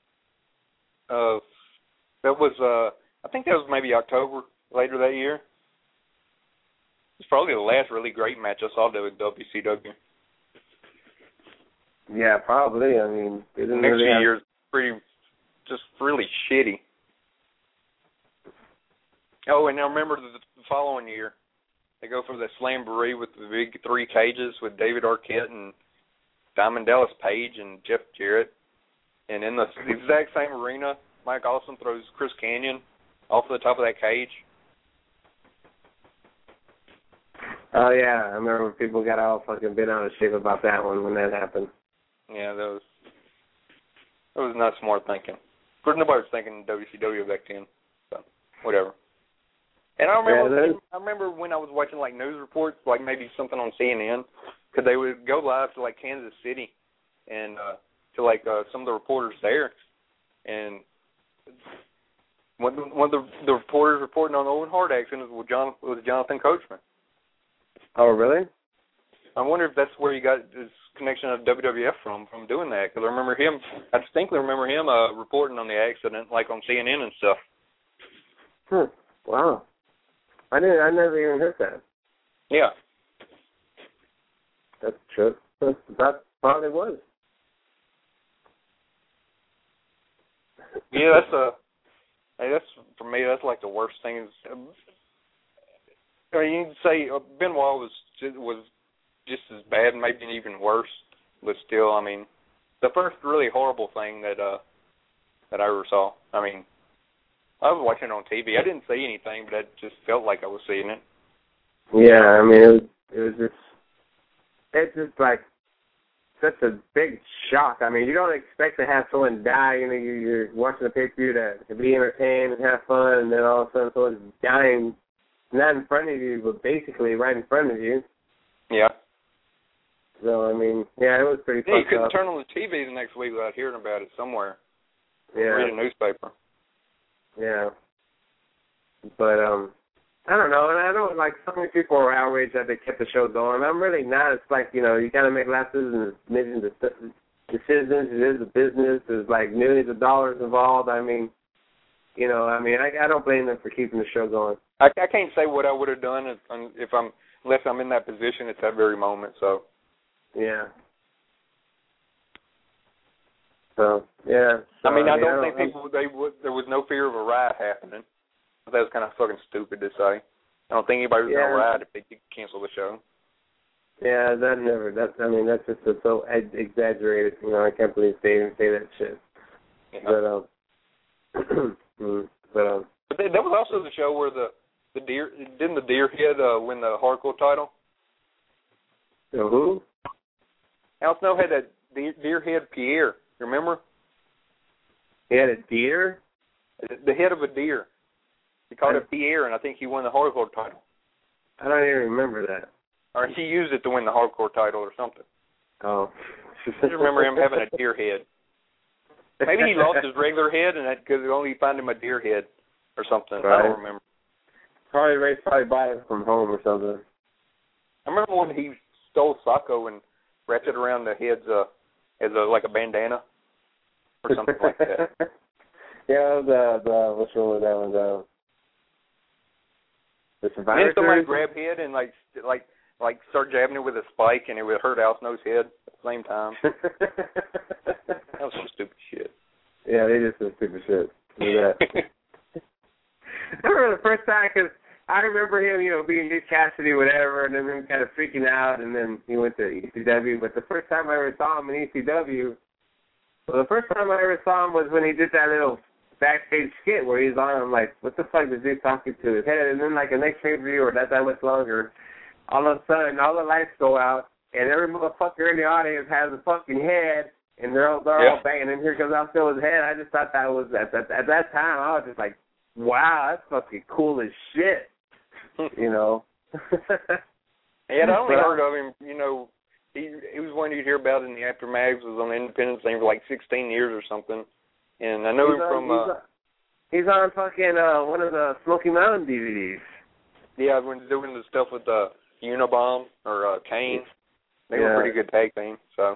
That was I think that was maybe October later that year. It's probably the last really great match I saw with WCW. Yeah, probably. I mean, the next few years just really shitty. Oh, and I remember the following year, they go for the Slamboree with the big 3 cages with David Arquette and Diamond Dallas Page and Jeff Jarrett. And in the exact same arena, Mike Awesome throws Chris Kanyon off the top of that cage. Oh, yeah. I remember people got all fucking bent out of shape about that one when that happened. Yeah, that was not smart thinking. But nobody was thinking WCW back then. So, whatever. And I remember when I was watching like news reports, like maybe something on CNN, because they would go live to like Kansas City and to like some of the reporters there, and one of the reporters reporting on the Owen Hart accident was Jonathan Coachman. Oh, really? I wonder if that's where he got his connection of WWF from doing that, because I distinctly remember him reporting on the accident like on CNN and stuff. Wow. I never even heard that. Yeah. That's true. That probably was. Yeah, that's for me. That's like the worst thing. I mean, you can say Benoit was just as bad, maybe even worse, but still, I mean, the first really horrible thing that I ever saw. I mean, I was watching it on TV. I didn't see anything, but I just felt like I was seeing it. Yeah, I mean, it's just like such a big shock. I mean, you don't expect to have someone die. You know, you're watching the pay-per-view to be entertained and have fun, and then all of a sudden someone's dying, not in front of you, but basically right in front of you. Yeah. So, I mean, yeah, it was pretty Yeah, you fucked couldn't up. turn on the TV the next week without hearing about it somewhere. Yeah. Read a newspaper. Yeah. But, I don't know, and I know, like, so many people are outraged that they kept the show going. I'm really not. It's like, you know, you got to make lots of decisions. It is a business. There's, like, millions of dollars involved. I mean, you know, I don't blame them for keeping the show going. I can't say what I would have done unless I'm in that position at that very moment, so. Yeah. So, yeah. So, I mean, I don't think there was no fear of a riot happening. That was kind of fucking stupid to say. I don't think anybody was going to riot if they could cancel the show. Yeah, that's just so exaggerated. You know, I can't believe they even say that shit. Yeah. But that was also the show where the deer win the hardcore title. Who? Al Snow had that deer head Pierre. You remember? He had a deer? The head of a deer. He called it Pierre, and I think he won the hardcore title. I don't even remember that. Or he used it to win the hardcore title or something. Oh. I just remember him having a deer head. Maybe he lost his regular head, and that because only found him a deer head or something. Right. I don't remember. Ray probably bought it from home or something. I remember when he stole Sacco and wrapped it around the heads as like a bandana or something like that. Yeah, what's wrong with that one? The Survivor Series? Then somebody Series? grab head and like start jabbing it with a spike, and it would hurt Al Snow's head at the same time. That was some stupid shit. Yeah, they just some stupid shit. Do that. I remember the first time, because I remember him, you know, being Nick Cassidy, whatever, and then him kind of freaking out, and then he went to ECW. But the first time I ever saw him in ECW, well, the first time I ever saw him was when he did that little backstage skit where he's on. I'm like, what the fuck is he talking to his head? And then like the next pay-per-view or not that much longer, all of a sudden all the lights go out and every motherfucker in the audience has a fucking head and they're all banging. And here comes Alcilo's head. I just thought that was at that time. I was just like, wow, that's fucking cool as shit. You know. Yeah, I only heard of him. You know, he was one you'd hear about in the Aftermaths. Was on the Independence thing for like 16 years or something. And I know him from. He's on fucking one of the Smoky Mountain DVDs. Yeah, when doing the stuff with Unabomb or Kane, they were a pretty good tag team. So.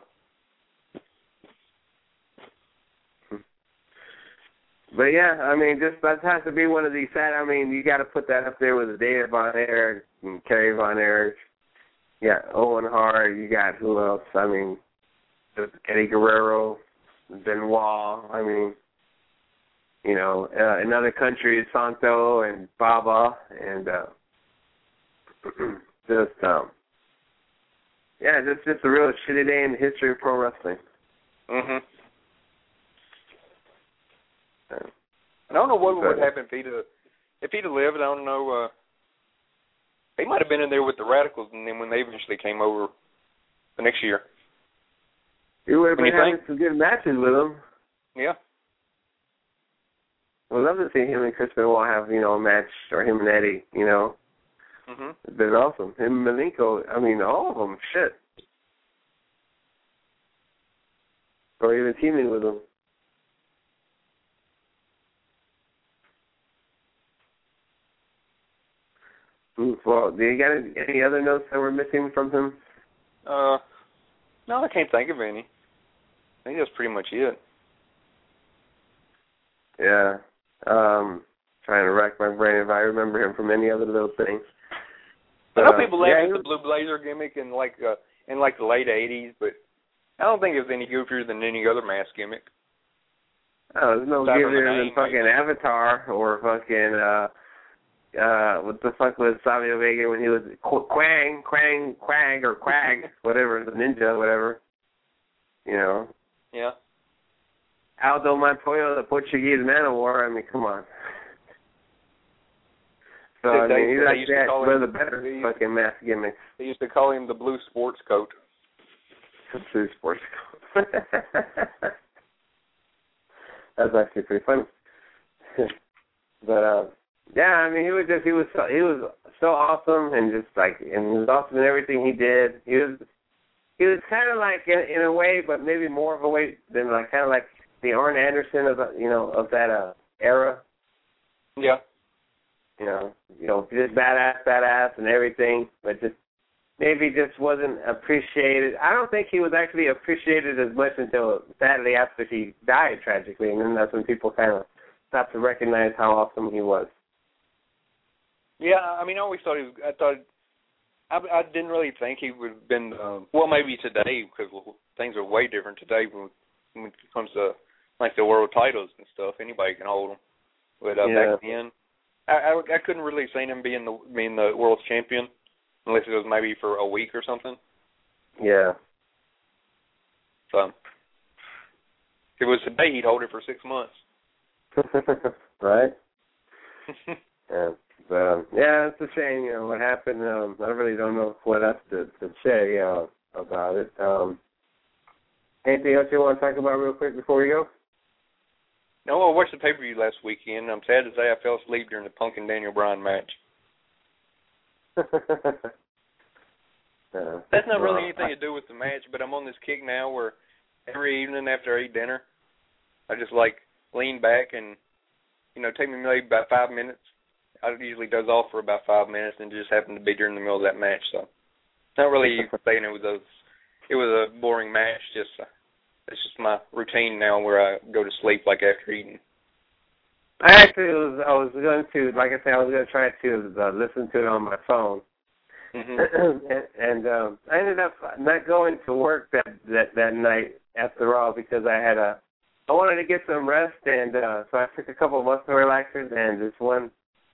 But yeah, I mean, that has to be one of these sad. I mean, you got to put that up there with the David Von Erich and Kerry Von Erich. Yeah, Owen Hart. You got who else? I mean, Eddie Guerrero, Benoit. I mean, you know, in other countries, Santo and Baba, and just a real shitty day in the history of pro wrestling. Mhm. I don't know what would happen if he'd lived. I don't know. He might have been in there with the Radicals, and then when they eventually came over the next year, you would have been having some good matches with him. Yeah. I'd love to see him and Chris Benoit have, you know, a match, or him and Eddie. You know. Mhm. It's been awesome. Him and Malenko. I mean, all of them. Shit. Or even teaming with him. Well, do you got any other notes that we're missing from him? No, I can't think of any. I think that's pretty much it. Yeah. Trying to rack my brain if I remember him from any other little things. But, I know people laugh at the Blue Blazer gimmick in like the late '80s, but I don't think it was any goofier than any other mask gimmick. Oh, there's no goofier than fucking Avatar or fucking what the fuck was Savio Vega when he was Quang, or Quag, whatever, the ninja, whatever. You know? Yeah. Aldo Montoya, the Portuguese man of war, I mean, come on. So, I mean, he's like one of the better fucking mask gimmicks. They used to call him the Blue Sports Coat. Blue Sports Coat. That's actually pretty funny. But, yeah, I mean, he was so awesome and just like, and he was awesome in everything he did. He was kind of like in a way, but maybe more of a way than like kind of like the Arn Anderson of that era. Yeah. You know, just badass and everything, but just maybe just wasn't appreciated. I don't think he was actually appreciated as much until sadly after he died tragically, and then that's when people kind of stopped to recognize how awesome he was. Yeah, I mean, I always thought I didn't really think he would have been, well, maybe today, because things are way different today when it comes to, like, the world titles and stuff. Anybody can hold them. But back then, I couldn't really see him being the world champion unless it was maybe for a week or something. Yeah. So, if it was today, he'd hold it for 6 months. Right? Yeah. But, yeah, it's a shame, you know, what happened. I really don't know what else to say about it. Anything else you want to talk about real quick before we go? No, I watched the pay-per-view last weekend. I'm sad to say I fell asleep during the Punk and Daniel Bryan match. That's not really anything to do with the match, but I'm on this kick now where every evening after I eat dinner, I just, like, lean back and, you know, take me maybe about 5 minutes. I usually doze off for about 5 minutes, and it just happened to be during the middle of that match. So, not really saying it was a boring match. It's just my routine now, where I go to sleep like after eating. I was going to, like I said, I was going to try to listen to it on my phone, and I ended up not going to work that night after all because I wanted to get some rest, and so I took a couple of muscle relaxers, and this one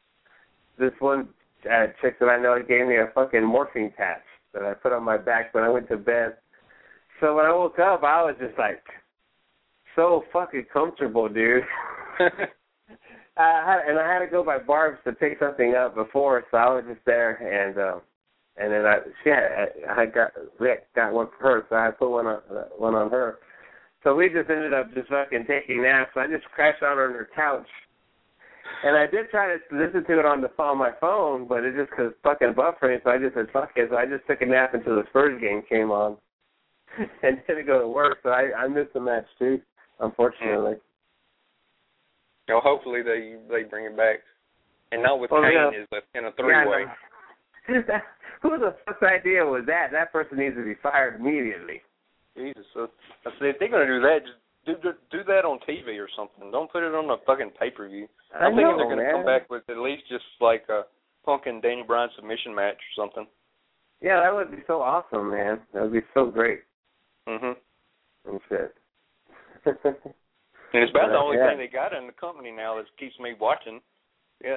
chick that I know gave me a fucking morphine patch that I put on my back when I went to bed. So when I woke up, I was just like so fucking comfortable, dude. I had to go by Barb's to pick something up before, so I was just there, and then I got one for her, so I put one on her. So we just ended up just fucking taking naps. So I just crashed out on her couch, and I did try to listen to it on my phone, but it just was fucking buffering. So I just said fuck it. So I just took a nap until the Spurs game came on, and didn't go to work. So I missed the match too, unfortunately. You know, hopefully they bring it back, and not with Kane is in a three-way. Yeah, who the fuck's idea was that? That person needs to be fired immediately. Jesus, I said, if they're gonna do that, just do that on TV or something. Don't put it on a fucking pay-per-view. I'm thinking they're gonna come back with at least just like a Punk and Daniel Bryan submission match or something. Yeah, that would be so awesome, man. That would be so great. Mhm. And shit. And it's about the only thing they got in the company now that keeps me watching. Yeah.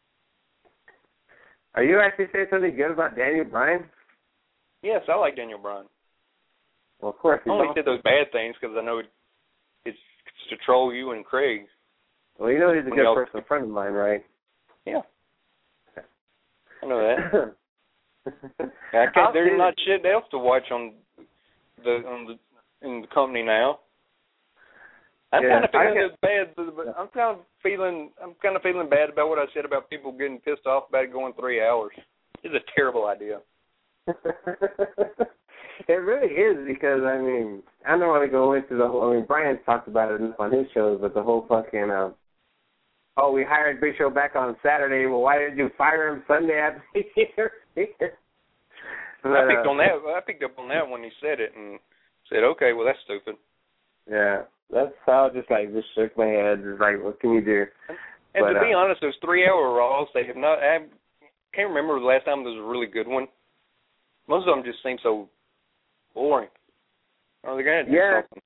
Are you actually saying something good about Daniel Bryan? Yes, I like Daniel Bryan. Well, of course. I only said those bad things because I know it's to troll you and Craig. Well, you know he's a good personal friend of mine, right? Yeah. I know that. There's not shit else to watch in the company now. I'm kind of feeling bad about what I said about people getting pissed off about it going 3 hours. It's a terrible idea. It really is because, I mean, I don't want to go into the whole, I mean, Brian's talked about it enough on his shows, but the whole fucking, we hired Big Show back on Saturday. Well, why didn't you fire him Sunday after here? I picked up on that when he said it and said, okay, well, that's stupid. Yeah, that's how I just shook my head. It's like, what can you do? And to be honest, those 3 hour Raws, they have not, I can't remember the last time there was a really good one. Most of them just seem so boring. Oh, they're going to do something.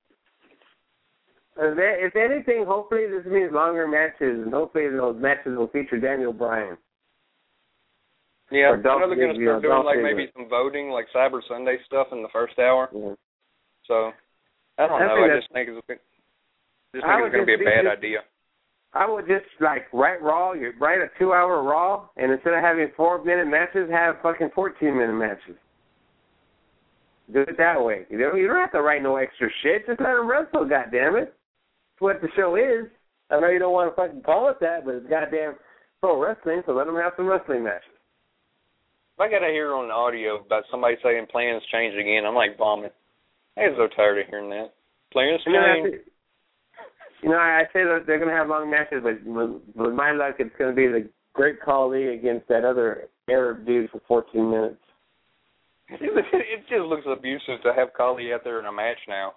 If anything, hopefully this means longer matches, and hopefully those matches will feature Daniel Bryan. Yeah, I know they're going to start doing maybe some voting, like Cyber Sunday stuff in the first hour. Yeah. So, I don't know. I just think it's going to be a bad idea. I would just, write Raw, you write a 2 hour Raw, and instead of having 4-minute matches, have fucking 14-minute matches. Do it that way. You don't have to write no extra shit. Just let them wrestle, goddammit. That's what the show is. I know you don't want to fucking call it that, but it's goddamn pro wrestling, so let them have some wrestling matches. If I got to hear on the audio about somebody saying plans changed again, I'm bombing. I'm so tired of hearing that. Plans changed. I say that they're going to have long matches, but with my luck, it's going to be the Great Khali against that other Arab dude for 14 minutes. It just looks abusive to have Khali out there in a match now.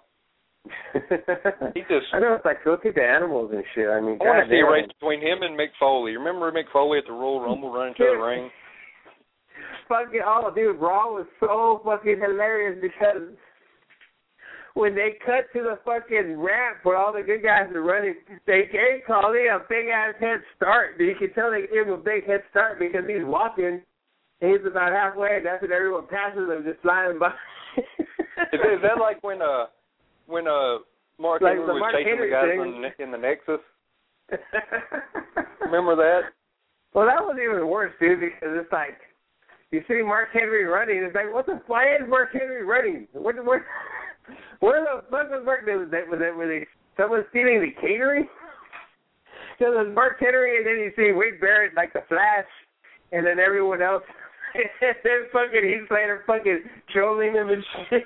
I know, it's like, go take the animals and shit. I mean, I want to see a race between him and Mick Foley. Remember Mick Foley at the Royal Rumble running to the ring? Dude, Raw was so fucking hilarious because when they cut to the fucking ramp where all the good guys are running, they gave Khali a big-ass head start. You can tell they gave him a big head start because he's walking, and he's about halfway, and that's when everyone passes him, just flying by. Is that like when Mark Henry was chasing the guys in the Nexus? Remember that? Well, that was even worse, dude, because it's like, you see Mark Henry running, it's like, why is Mark Henry running? Where the fuck was Mark? Was someone stealing the catering? Because it was Mark Henry, and then you see Wade Barrett like the Flash, and then everyone else, and then fucking Heath Slater fucking trolling him and shit.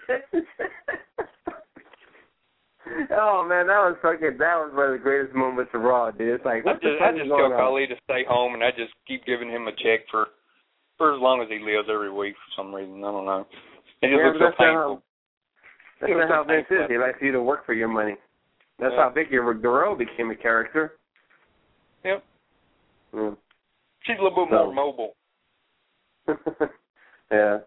Oh man, that was one of the greatest moments of Raw, dude. It's like, I just tell Khali to stay home, and I just keep giving him a check for as long as he lives every week for some reason. I don't know. It just looks so painful. That's not how Vince is. He likes you to work for your money. That's how Vicky Guerrero became a character. Yep. Mm. She's a little bit more mobile. Yeah.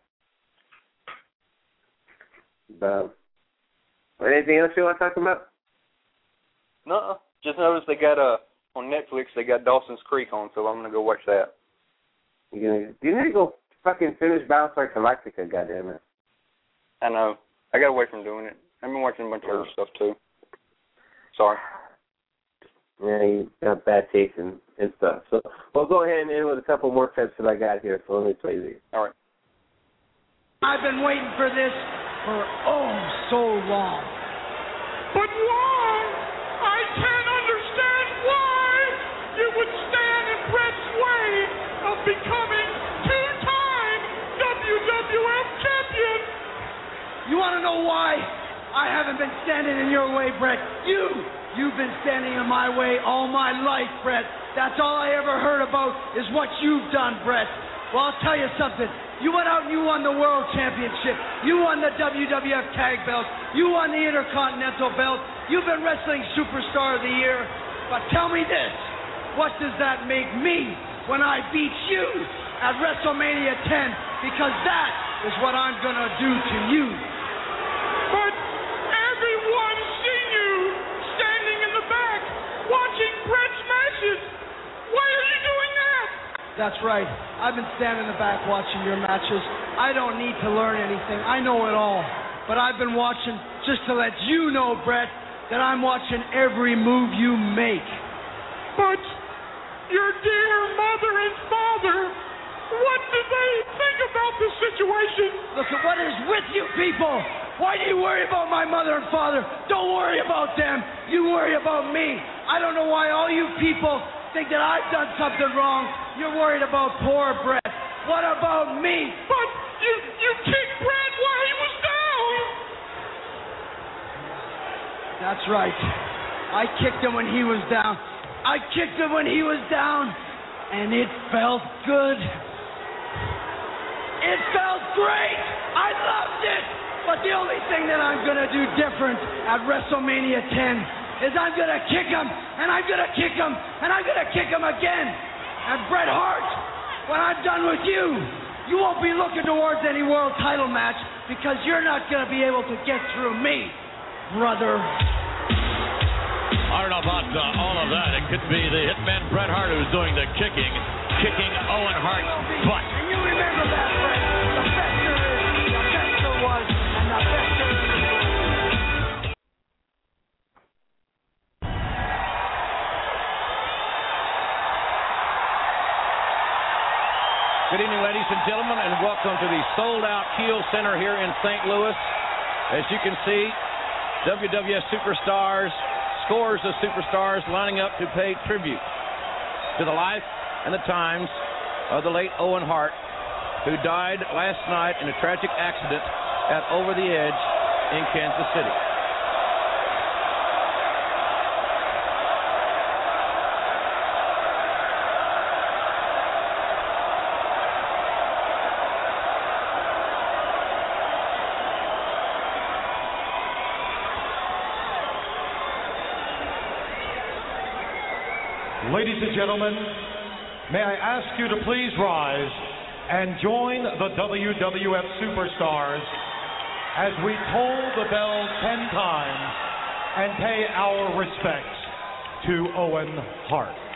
But anything else you want to talk about? No. Just noticed they got on Netflix they got Dawson's Creek on, so I'm gonna go watch that. You need to go fucking finish Battlestar Galactica, goddammit. I know. I got away from doing it. I've been watching a bunch of other stuff too. Sorry. Yeah, you got bad taste in and stuff. So we'll go ahead and end with a couple more clips that I got here. So let me play these. All right. I've been waiting for this for so long. But why? I can't understand why you would stand in Brett's way of becoming two-time WWF champion. You want to know why? I haven't been standing in your way, Brett. You've been standing in my way all my life, Brett. That's all I ever heard about is what you've done, Brett. Well, I'll tell you something. You went out and you won the World Championship. You won the WWF Tag Belt. You won the Intercontinental Belt. You've been Wrestling Superstar of the Year. But tell me this. What does that make me when I beat you at WrestleMania 10? Because that is what I'm going to do to you. But everyone's seen you standing in the back watching Brett's matches. Why are you doing that? That's right. I've been standing in the back watching your matches. I don't need to learn anything. I know it all. But I've been watching just to let you know, Brett, that I'm watching every move you make. But your dear mother and father, what do they think about this situation? Look at what is with you people. Why do you worry about my mother and father? Don't worry about them. You worry about me. I don't know why all you people think that I've done something wrong. You're worried about poor Brett. What about me? But you kicked Brett while he was down. That's right. I kicked him when he was down. I kicked him when he was down, and it felt good. It felt great. I loved it. But the only thing that I'm going to do different at WrestleMania 10 is I'm going to kick him, and I'm going to kick him, and I'm going to kick him again. And Bret Hart, when I'm done with you, you won't be looking towards any world title match because you're not going to be able to get through me, brother. I don't know about all of that. It could be the Hitman Bret Hart who's doing the kicking Owen Hart's butt. And you remember that, Bret. The best there is, the best there was, and the best there is. Good evening, ladies and gentlemen, and welcome to the sold-out Kiel Center here in St. Louis. As you can see, WWF superstars, scores of superstars lining up to pay tribute to the life and the times of the late Owen Hart, who died last night in a tragic accident at Over the Edge in Kansas City. Ladies and gentlemen, may I ask you to please rise and join the WWF Superstars as we toll the bell 10 times and pay our respects to Owen Hart.